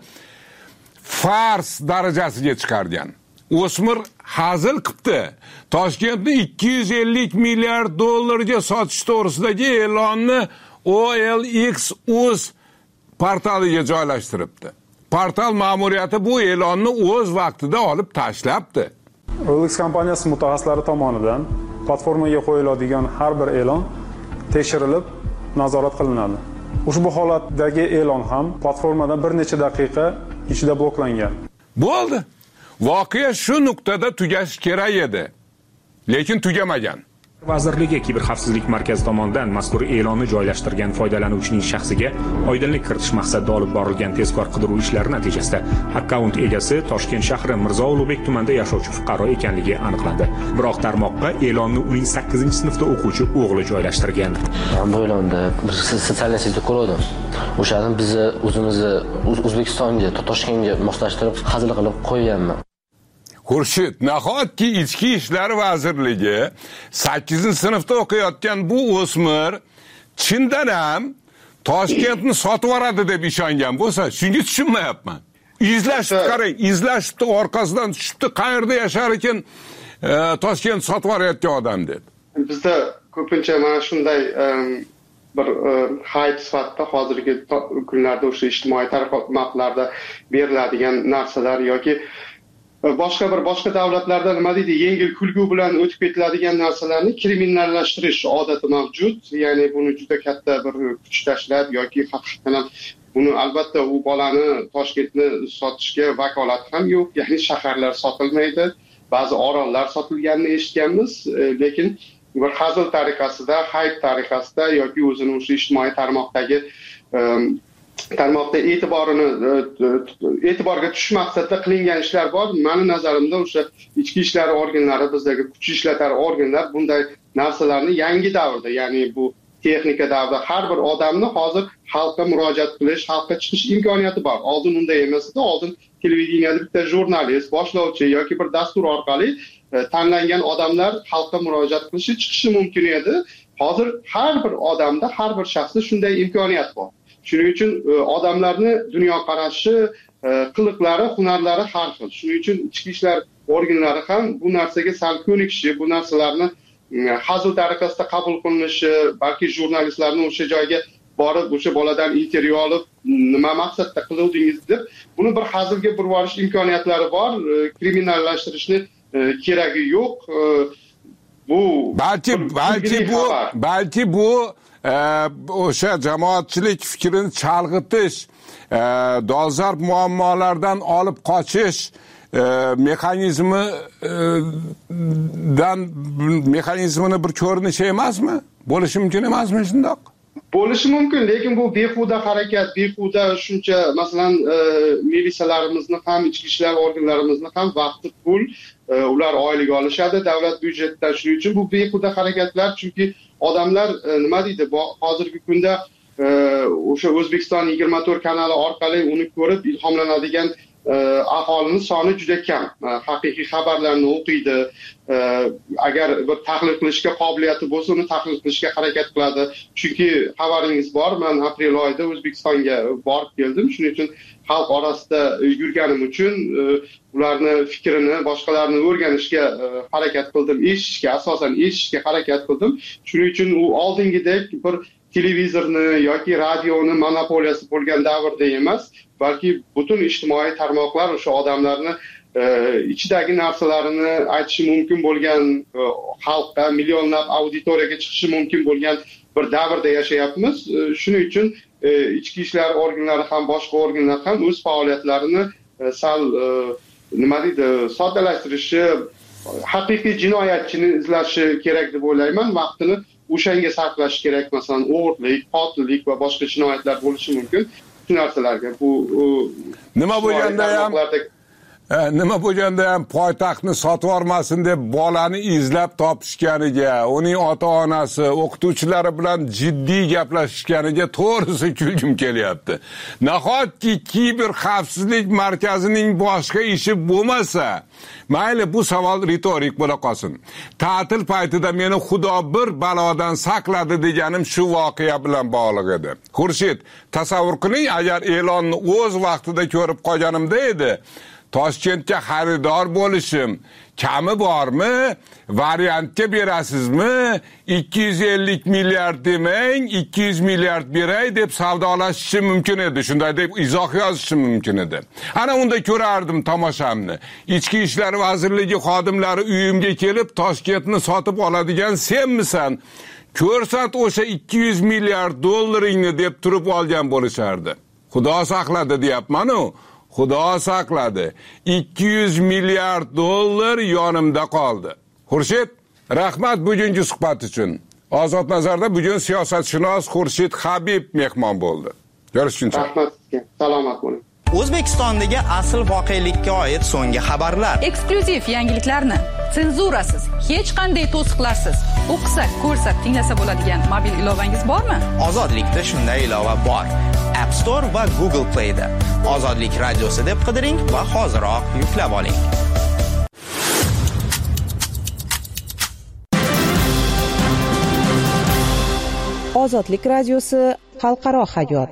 fars darajasiga chiqargan. O'smir hazil qildi. Toshkentni ikki yuz ellik milliard dollarga sotish to'g'risidagi e'lonni O L X uz portaliga joylashtiribdi. Portal ma'muriyati bu e'lonni o'z vaqtida olib tashlabdi. O L X kompaniyasi mutaxassislari tomonidan platformaga qo'yiladigan har bir e'lon tekshirilib, nazorat qilinadi. Ushbu holatdagi e'lon ham platformadan bir necha daqiqa ichida bloklangan. Bo'ldi. Voqea shu nuqtada tugash kerak edi. Lekin tugamagan. Vazirligi kiberxavfsizlik markazi tomonidan mazkur e'lonni joylashtirgan foydalanuvchining shaxsiga oydinlik kiritish maqsadida olib borilgan tezkor qidiruv ishlari natijasida akkaunt egasi Toshkent shahri Mirzo Ulug'bek tumanida yashovchi fuqaro ekanligi aniqlandi. Biroq tarmoqqa e'lonni uning sakkizinchi sinfda o'quvchi o'g'li joylashtirgan. Men bu e'londa sotsial sitda ko'rdim. O'shadan bizni o'zimizni O'zbekistonga, Toshkentga moslashtirib hazil qilib qo'yganman. Xurshid, nahotki Ichki ishlar vazirligi sakkizinchi sinfda o'qiyotgan bu o'smir chindan ham Toshkentni sotib yuboradi deb ishongan bo'lsa, shunga tushunmayapman. Izlashib qarang, izlashibdi, orqasidan tushibdi, qayerda yashar ekan, Toshkent sotib yuborayotgan odam deb. Bizda ko'pincha mana shunday bir hype sifatida hozirgi kunlarda o'sha ijtimoiy tarmoqlarda beriladigan narsalar yoki boshqa bir boshqa davlatlarda nima deydi, yengil kulgu bilan o'tib ketiladigan narsalarni kriminallashtirish odati mavjud. Ya'ni buni juda katta bir kuch tashlab yoki haqiqatan ham buni albatta u bolani Toshkentni sotishga vakolat ham yo'q. Ya'ni shaharlar sotilmaydi, ba'zi orollar sotilganini eshitganmiz, lekin bir hazil tariqasida, hype tariqasida yoki o'zini o'sha ijtimoiy tarmoqdagi tarmoqda e'tiborini e'tiborga tushish maqsadida qilingan ishlar bor. Meni nazarimda o'sha ichki ishlar organlari, bizdagi kuch ishlatar organlar bunday narsalarni yangi davrda, ya'ni bu texnika davrida har bir odamni hozir xalqqa murojaat qilish, xalqqa chiqish imkoniyati bor. Oldin unday emas edi. Oldin televideniyada bitta jurnalist, boshlovchi yoki bir dastur orqali tanlangan odamlar xalqqa murojaat qilishi, chiqishi mumkin edi. Hozir har bir odamda, har bir shaxsda shunday imkoniyat bor. Shuning uchun odamlarni dunyoqarashi, qiliqlari, hunarlari har xil. Shuning uchun ichki ishlar organlari ham bu narsaga sal ko'nikishi, bu narsalarni hazil tariqasida qabul qilinishi, balki jurnalistlarni o'sha joyga borib o'sha boladan intervyu olib, nima maqsadda qildingiz deb, buni bir hazilga burib olish imkoniyatlari bor, kriminallashtirishni keragi yo'q. Bu balki balki bu balki bu o'sha jamoatchilik fikrini chalg'itish, dolzarb muammolardan olib qochish mexanizmidan mexanizmini bir ko'rinishi emasmi? Bo'lishi mumkin emasmi shundoq? Bo'lishi mumkin, lekin bu behuda harakat, behuda shuncha, masalan, militsiyalarimizni ham, ichki ishlar organlarimizni ham vaqti pul, ular oylik olishadi davlat byudjetidan. Shuning uchun bu behuda harakatlar, chunki odamlar nima deydi, hozirgi kunda o'sha O'zbekiston yigirma to'rt kanali orqali uni ko'rib ilhomlanadigan aholining soni juda kam. Haqiqiy xabarlarni o'qiydi. Agar bir tahlil qilishga qobiliyati bo'lsa, uni tahlil qilishga harakat qiladi. Chunki xabaringiz bor, men aprel oyida O'zbekistonga borib keldim. Shuning uchun xalq orasida yurganim uchun ularni fikrini, boshqalarni o'rganishga harakat qildim, eshitishga, asosan eshitishga harakat qildim. Shuning uchun u oldingidek bir televizorni yoki radioni monopoliyasi bo'lgan davrda emas, balki butun ijtimoiy tarmoqlar o'sha odamlarni ichidagi narsalarini aytishi mumkin bo'lgan, xalqqa, millionlab auditoriyaga chiqishi mumkin bo'lgan bir davrda yashayapmiz. Shuning uchun ichki ishlar organlari ham, boshqa organlar ham o'z faoliyatlarini sal nima deydi, soddalashtirishi, haqiqiy jinoyatchini izlashi kerak deb o'ylayman. Vaqtini o'shanga sarflash kerak. Masalan, o'g'irlik, qotillik va boshqa jinoyatlar bo'lishi mumkin. Shu narsalarga bu nima bo'lganda ham nima bo'lganda ham poytaxtni sotib olmasin deb bolani izlab topishganiga, uning ota-onasi, o'qituvchilari bilan jiddiy gaplashishganiga to'g'risi kulgim kelyapti. Nahotki kiber xavfsizlik markazining boshqa ishi bo'lmasa, mayli bu savol ritorik bo'la qolsin. Ta'til paytida meni Xudo bir balodan saqladi deganim shu voqea bilan bog'liq edi. Xurshid, tasavvur qiling, agar e'lonni o'z vaqtida ko'rib qolganimda edi, Toshkentga xaridor bo'lishim kami bormi? Variantga berasizmi? ikki yuz ellik milliard demang, ikki yuz milliard beray deb savdolashishim mumkin edi. Shunday deb izoh yozishim mumkin edi. Ana unda ko'rardim tomoshamni. Ichki ishlar vazirligi xodimlari uyimga kelib Toshkentni sotib oladigan senmisan? Ko'rsat o'sha ikki yuz milliard dollaringni deb turib olgan bo'lishardi. Xudo saqladi deyapman-ku. Xudo saqladi. ikki yuz milliard dollar yonimda qoldi. Xurshid, rahmat bugungi suhbat uchun. Ozod nazarda bugun siyosatshunos Xurshid Habib mehmon bo'ldi. Görüşguncha. Rahmat sizga. Salomat bo'ling. O'zbekistondagi asl voqelikka oid so'nggi xabarlar. Eksklyuziv yangiliklarni senzurasiz, hech qanday to'siqlarsiz o'qisak, ko'rsak, tinglasa bo'ladigan mobil ilovangiz bormi? Ozodlikda shunday ilova bor. App Store va Google Play da. Ozodlik radiosi deb qidiring va hoziroq yuklab oling. Ozodlik radiosi xalqaro hayot.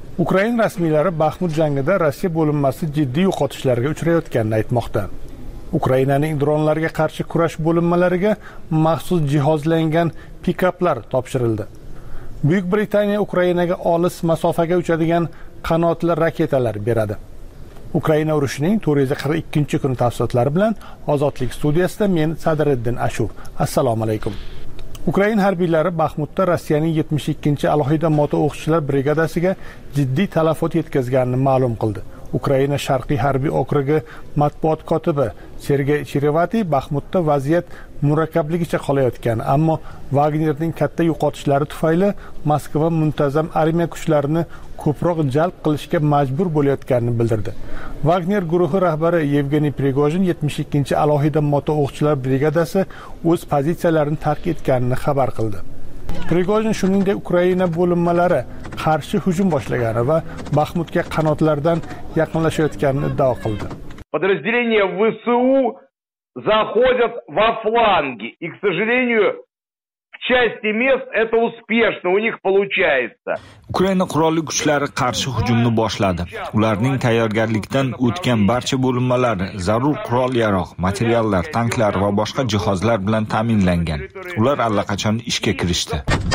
Ukraina rasmiylari Baxmut jangida Rossiya bo'linmasi jiddiy yo'qotishlarga uchrayotganini aytmoqda. Ukrainaning dronlarga qarshi kurash bo'linmalariga maxsus jihozlangan pikaplar topshirildi. Buyuk Britaniya Ukrainaga olis masofaga uchadigan qanotli raketalar beradi. Ukraina urushining to'rt yuz qirq ikkinchi kuni tafsilotlari bilan Ozodlik studiyasida men Sadriddin Ashur. Assalomu alaykum. Ukraina harbiylari Baxmutda Rossiyaning yetmish ikkinchi alohida moto o'qchilar brigadasiga jiddiy talafot yetkazganini ma'lum qildi. Ukraina Sharqiy harbiy okrugi matbuot kotibi Sergey Cherevati Baxmutda vaziyat murakkabligicha qolayotgan, ammo Wagnerning katta yo'qotishlari tufayli Moskva muntazam armiya kuchlarini ko'proq jalb qilishga majbur bo'layotganini bildirdi. Wagner guruhi rahbari Yevgeniy Prigojin yetmish ikkinchi alohida moto o'qchilar brigadasi o'z pozitsiyalarini tark etganini xabar qildi. Prigojin shuningdek Ukraina bo'linmalari qarshi hujum boshlagani va Baxmutga qanotlardan yaqinlashayotganini iddao qildi. Подразделения ВСУ заходят во фланги, и, к сожалению, в части мест это успешно, у них получается. Ukraina qurolli kuchlari qarshi hujumni boshladi. Ularning tayyorgarlikdan o'tgan barcha bo'linmalari zarur qurol-yarog', materiallar, tanklar va boshqa jihozlar bilan ta'minlangan. Ular allaqachon ishga kirishdi.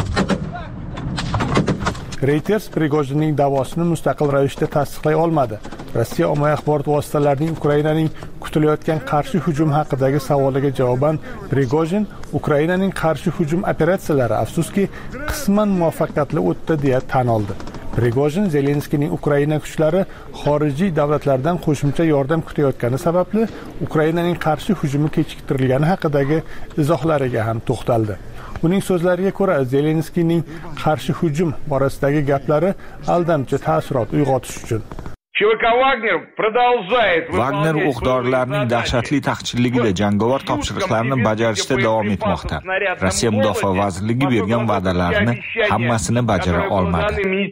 Reuters Prigojinning da'vosini mustaqil ravishda tasdiqlay olmadi. Rossiya ommaviy axborot vositalarining Ukrainaning kutilayotgan qarshi hujum haqidagi savoliga javoban Prigojin Ukrainaning qarshi hujum operatsiyalari afsuski qisman muvaffaqiyatli o'tdi deya tan oldi. Prigojin Zelenskiyning Ukraina kuchlari xorijiy davlatlardan qo'shimcha yordam kutayotgani sababli Ukrainaning qarshi hujumi kechiktirilgani haqidagi izohlariga ham to'xtaldi. Uning so'zlariga ko'ra, Zelenskiyning qarshi hujum borasidagi gaplari aldamchi taassurot uyg'otish uchun Wagner o'q-dorilarning dahshatli taqchilligida jangovar topshiriqlarni bajarishda davom etmoqda. Rossiya Mudofaa vazirligi bergan va'dalarni hammasini bajara olmadi.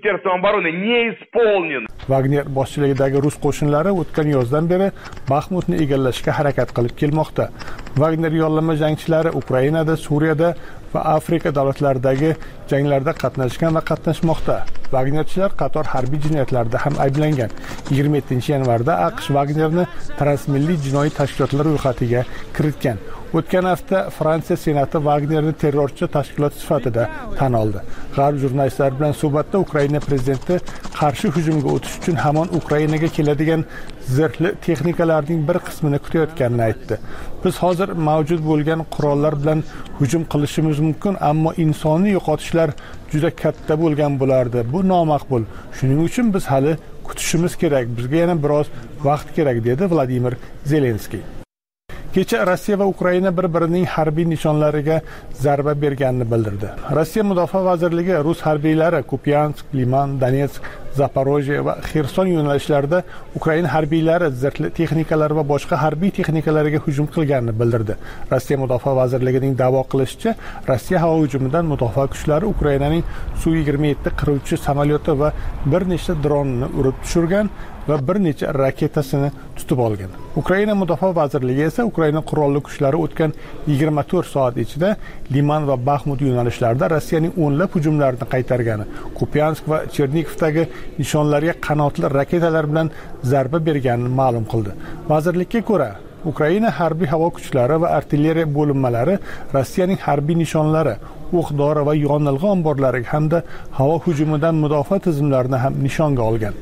Wagner boshchiligidagi rus qo'shinlari o'tgan yozdan beri Baxmutni egallashga harakat qilib kelmoqda. Wagner yollama jangchilari Ukrainada, Suriyada va Afrika davlatlaridagi janglarda qatnashgan va qatnashmoqda. Wagnerchilar qator harbiy jinoyatlarda ham ayblangan. yigirma yettinchi yanvarda AQSh Wagnerni transmilliy jinoiy tashkilotlar ro'yxatiga kiritgan. O'tgan hafta Fransiya Senati Wagnerni terrorchi tashkilot sifatida tan oldi. G'arb jurnalistlari bilan suhbatda Ukraina prezidenti qarshi hujumga o'tish uchun hamon Ukrainaga keladigan zirhli texnikalarning bir qismini kutayotganini aytdi. Biz hozir mavjud bo'lgan qurollar bilan hujum qilishimiz mumkin, ammo insoniy yo'qotishlar juda katta bo'lgan bo'lardi. Bu nomaqbul. Shuning uchun biz hali kutishimiz kerak. Bizga yana biroz vaqt kerak, dedi Vladimir Zelenskiy. Kecha Rossiya va Ukraina bir-birining harbiy nishonlariga zarba berganini bildirdi. Rossiya Mudofaa vazirligi rus harbiylari Kupyansk, Liman, Donetsk, Zaporojye va Xerson yo'nalishlarida Ukraina harbiylari zirhli texnikalar va boshqa harbiy texnikalarga hujum qilganini bildirdi. Rossiya Mudofaa vazirligining da'vo qilishicha, Rossiya havo hujumidan mudofaa kuchlari Ukrainaning Su yigirma yetti qiruvchi samolyoti va bir nechta dronni urib tushirgan va bir necha raketasini tutib olgan. Ukraina Mudofaa vazirligi esa Ukraina qurolli kuchlari o'tgan yigirma to'rt soat ichida Liman va Baxmut yo'nalishlarida Rossiyaning o'nlab hujumlarini qaytargani, Kupyansk va Chernigovdagi nishonlarga qanotli raketalar bilan zarba berganini ma'lum qildi. Vazirlikka ko'ra, Ukraina harbiy havo kuchlari va artilleriya bo'linmalari Rossiyaning harbiy nishonlari, o'q-dori va yonilg'i omborlariga hamda havo hujumidan mudofaa tizimlarini ham nishonga olgan.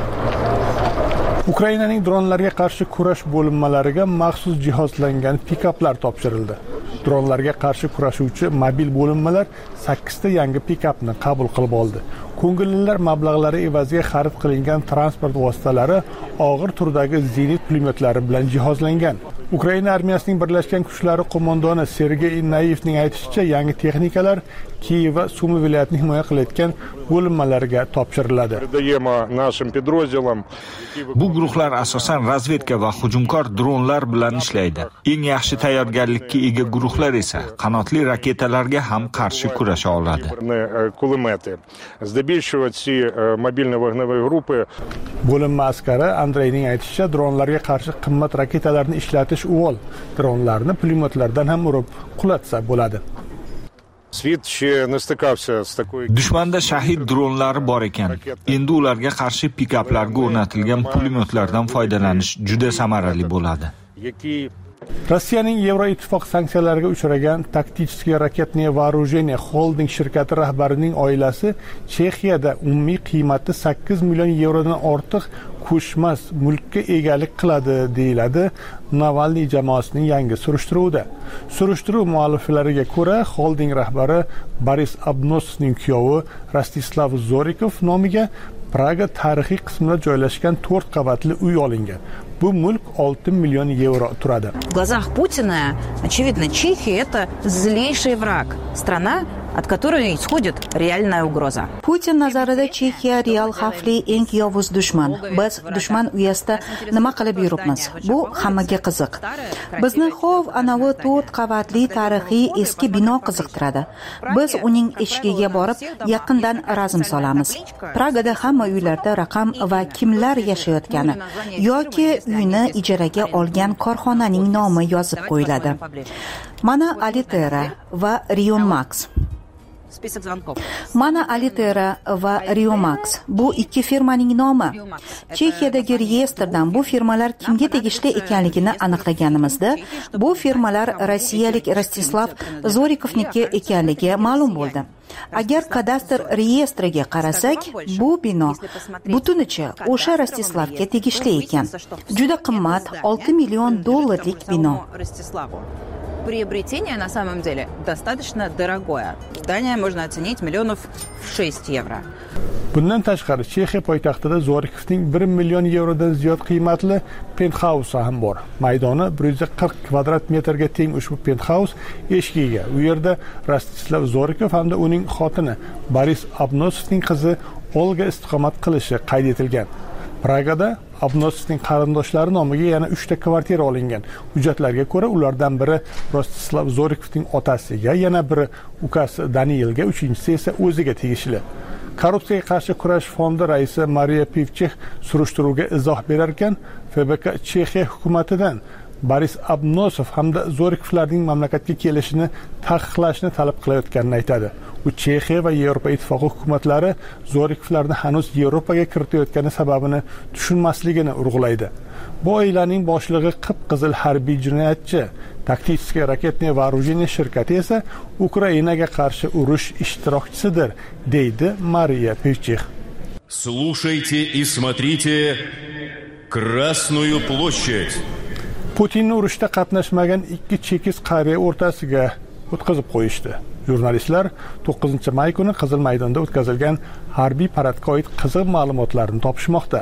Ukrainaning dronlarga qarshi kurash bo'linmalariga maxsus jihozlangan pikaplar topshirildi. Dronlarga qarshi kurashuvchi mobil bo'linmalar sakkizta yangi pikapni qabul qilib oldi. Ko'ngillilar mablag'lari evaziga xarid qilingan transport vositalari og'ir turdagi zenit pulemyotlari bilan jihozlangan. Ukraina armiyasining birlashgan kuchlari qo'mondoni Sergey Naevning aytishicha, yangi texnikalar Kiyev va Sumi viloyatini himoya qilayotgan bo'linmalarga topshiriladi. Bu guruhlar asosan razvedka va hujumkor dronlar bilan ishlaydi. Eng yaxshi tayyorgarlikka ega guruhlar esa qanotli raketalarga ham qarshi kurasha oladi. Bo'linma askari Andreyning aytishicha, dronlarga qarshi qimmat raketalarni ishlatish uvol. Dronlarni pulemyotlardan ham urib qulatsa bo'ladi. Dushmanda shahid dronlari bor ekan. Endi ularga qarshi pikaplarga o'rnatilgan pulemyotlardan foydalanish juda samarali bo'ladi. Rossiyaning Yevroittifoq sanksiyalariga uchragan Taktichskiy raketniye вооружение holding shirkati rahbarining oilasi Chexiyada umumiy qiymati sakkiz million yevrodan ortiq ko'chmas mulkka egalik qiladi deyiladi Navalniy jamoasining yangi surishtiruvida. Surishtiruv mualliflariga ko'ra, holding rahbari Boris Obnosovning kuyovi Rostislav Zorikov nomiga Praga tarixiy qismida joylashgan to'rt qavatli uy olingan. Bu mulk olti million yevro turadi. В глазах Путина, очевидно, Чехия – это злейший враг. Страна, от которой исходит реальная угроза. Putin nazarida Chexiya real xavfli eng yovuz dushman. Biz dushman uyasida nima qilib yuribmiz? Bu hammaga qiziq. Bizni xov anavi to'rt qavatli tarixiy eski bino qiziqtiradi. Biz uning eshigiga borib, yaqindan razm solamiz. Pragada hamma uylarda raqam va kimlar yashayotgani yoki uyni ijaraga olgan korxonaning nomi yozib qo'yiladi. Mana Alitera va Riomax. Mana Alitera va Riomax bu ikki firmaning nomi. Chexiyadagi reyestrdan bu firmalar kimga tegishli ekanligini aniqlaganimizda, bu firmalar rossiyalik Rostislav Zorikovniki ekanligi ma'lum bo'ldi. Agar kadastr reyestriga qarasak, bu bino butunicha o'sha Rostislavga tegishli ekan. Juda qimmat olti million dollarlik bino. Приобретение на самом деле достаточно дорогое. Здание можно оценить миллионов в шесть евро. Bundan tashqari Chexiya poytaxtida Zorikovning bir million yevrodan ziyod qiymatli penthouse ham bor. Maydoni bir yuz qirq kvadrat metrga teng ushbu penthouse eshigiga. U yerda Rostislav Zorikov hamda uning xotini Boris Obnosovning qizi Olga istiqomat qilishi qayd etilgan. Pragada Obnosovning qarindoshlari nomiga yana uchta kvartira olingan. Hujjatlarga ko'ra, ulardan biri Rostislav Zorikovning otasiga, yana biri ukasi Daniilga, uchinchisi esa o'ziga tegishli. Korrupsiyaga qarshi kurash fondi raisi Mariya Pivchek surishtiruvga izoh berar ekan, F B K Chexiya hukumatidan Boris Obnosov hamda Zorikovlarning mamlakatga kelishini taqiqlashni talab qilayotganini aytadi. U Chexiya va Yevropa ittifoqi hukumatlari Zorikovlarni hanuz Yevropaga kiritayotgani sababini tushunmasligini urg'ulaydi. Bu oilaning boshlig'i qip-qizil harbiy jinoyatchi. Taktichskiy raketniye вооружение shirkati esa Ukrainaga qarshi urush ishtirokchisidir, deydi Mariya Pivchek. Слушайте и смотрите Красную площадь. Putinni urushda qatnashmagan ikki chekiz qariya o'rtasiga o'tkazib qo'yishdi. Jurnalistlar to'qqizinchi may kuni Qizil maydonda o'tkazilgan harbiy paradga oid qiziq ma'lumotlarni topishmoqda.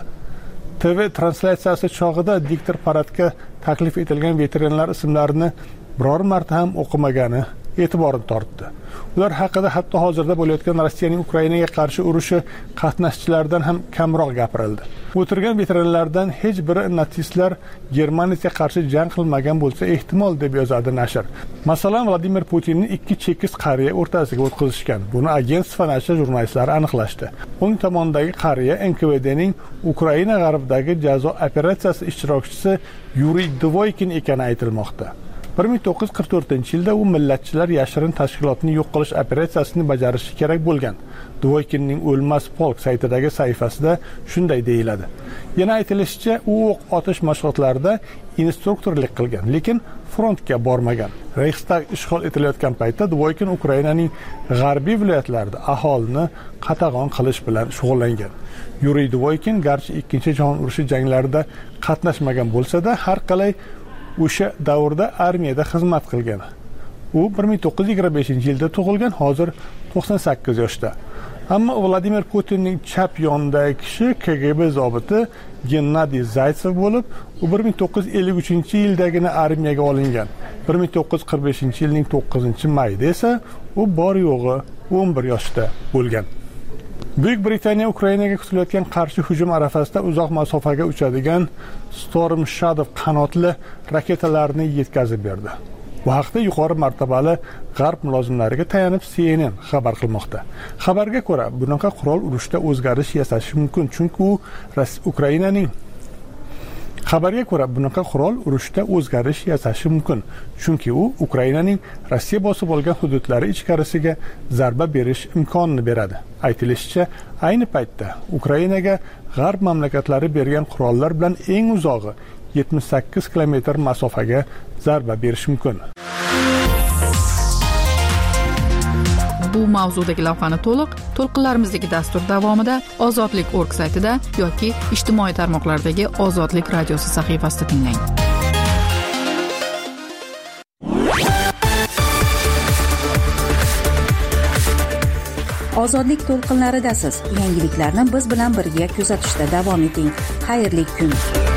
T V translyatsiyasi chog'ida diktor paradga taklif etilgan veteranlar ismlarini biror marta ham o'qimagani e'tiborini tortdi. Ular haqida hatto hozirda bo'layotgan Rossiyaning Ukrainaga qarshi urushi qatnashchilaridan ham kamroq gapirildi. O'tirgan veteranlardan hech biri natsistlar Germaniyaga qarshi jang qilmagan bo'lsa ehtimol deb yozadi nashr. Masalan, Vladimir Putinni ikki chekiz qariya o'rtasiga o'tkazishgan. Buni agentство nashri jurnalistlari aniqlashdi. Uning tomondagi qariya N K V D'ning Ukraina g'arbidagi jazo operatsiyasi ishtirokchisi Yuriy Dvoykin ekani aytilmoqda. bir ming to'qqiz yuz qirq to'rtinchi yilda u millatchilar yashirin tashkilotni yo'q qilish operatsiyasini bajarishi kerak bo'lgan. Dvoykinning O'lmas polk saytidagi sahifasida shunday deyiladi. Yana aytilishicha, u o'q otish mashg'ulotlarida instruktorlik qilgan, lekin frontga bormagan. Reichstag ishg'ol etilayotgan paytda Dvoykin Ukrainaning g'arbiy viloyatlarida aholini qatag'on qilish bilan shug'ullangan. Yuriy Dvoykin garchi ikkinchi jahon urushi janglarida qatnashmagan bo'lsa-da, har qalay o'sha davrda armiyada xizmat qilgan. U bir ming to'qqiz yuz yigirma beshinchi yilda tug'ilgan, hozir to'qson sakkiz yoshda. Ammo Vladimir Putinning chap yonidagi kishi K G B zobiti Gennadiy Zaytsev bo'lib, u bir ming to'qqiz yuz ellik uchinchi yildagina armiyaga olingan. bir ming to'qqiz yuz qirq beshinchi yilning to'qqizinchi mayida esa u bor yo'g'i o'n bir yoshda bo'lgan. Buyuk Britaniya Ukrainaga kutilayotgan qarshi hujum arafasida uzoq masofaga uchadigan Storm Shadow qanotli raketalarni yetkazib berdi. Bu haqda yuqori martabali g'arb mulozimlariga tayanib C N N xabar qilmoqda. Xabarga ko'ra, bunaqa qurol urushda o'zgarish yasashi mumkin, chunki u Ukrainaning Xabarga ko'ra, bunaqa qurol urushda o'zgarish yasashi mumkin, chunki u Ukrainaning Rossiya bosib olgan hududlari ichkarisiga zarba berish imkonini beradi. Aytilishicha, ayni paytda Ukrainaga g'arb mamlakatlari bergan qurollar bilan eng uzog'i yetmish sakkiz kilometr masofaga zarba berishi mumkin. Bu mavzudagi lavhani to'liq to'lqinlarimizdagi dastur davomida ozodlik nokta org saytida yoki ijtimoiy tarmoqlardagi Ozodlik radiosi sahifasida tinglang. Ozodlik to'lqinlaridasiz. Yangiliklarni biz bilan birga kuzatishda davom eting. Xayrli kun.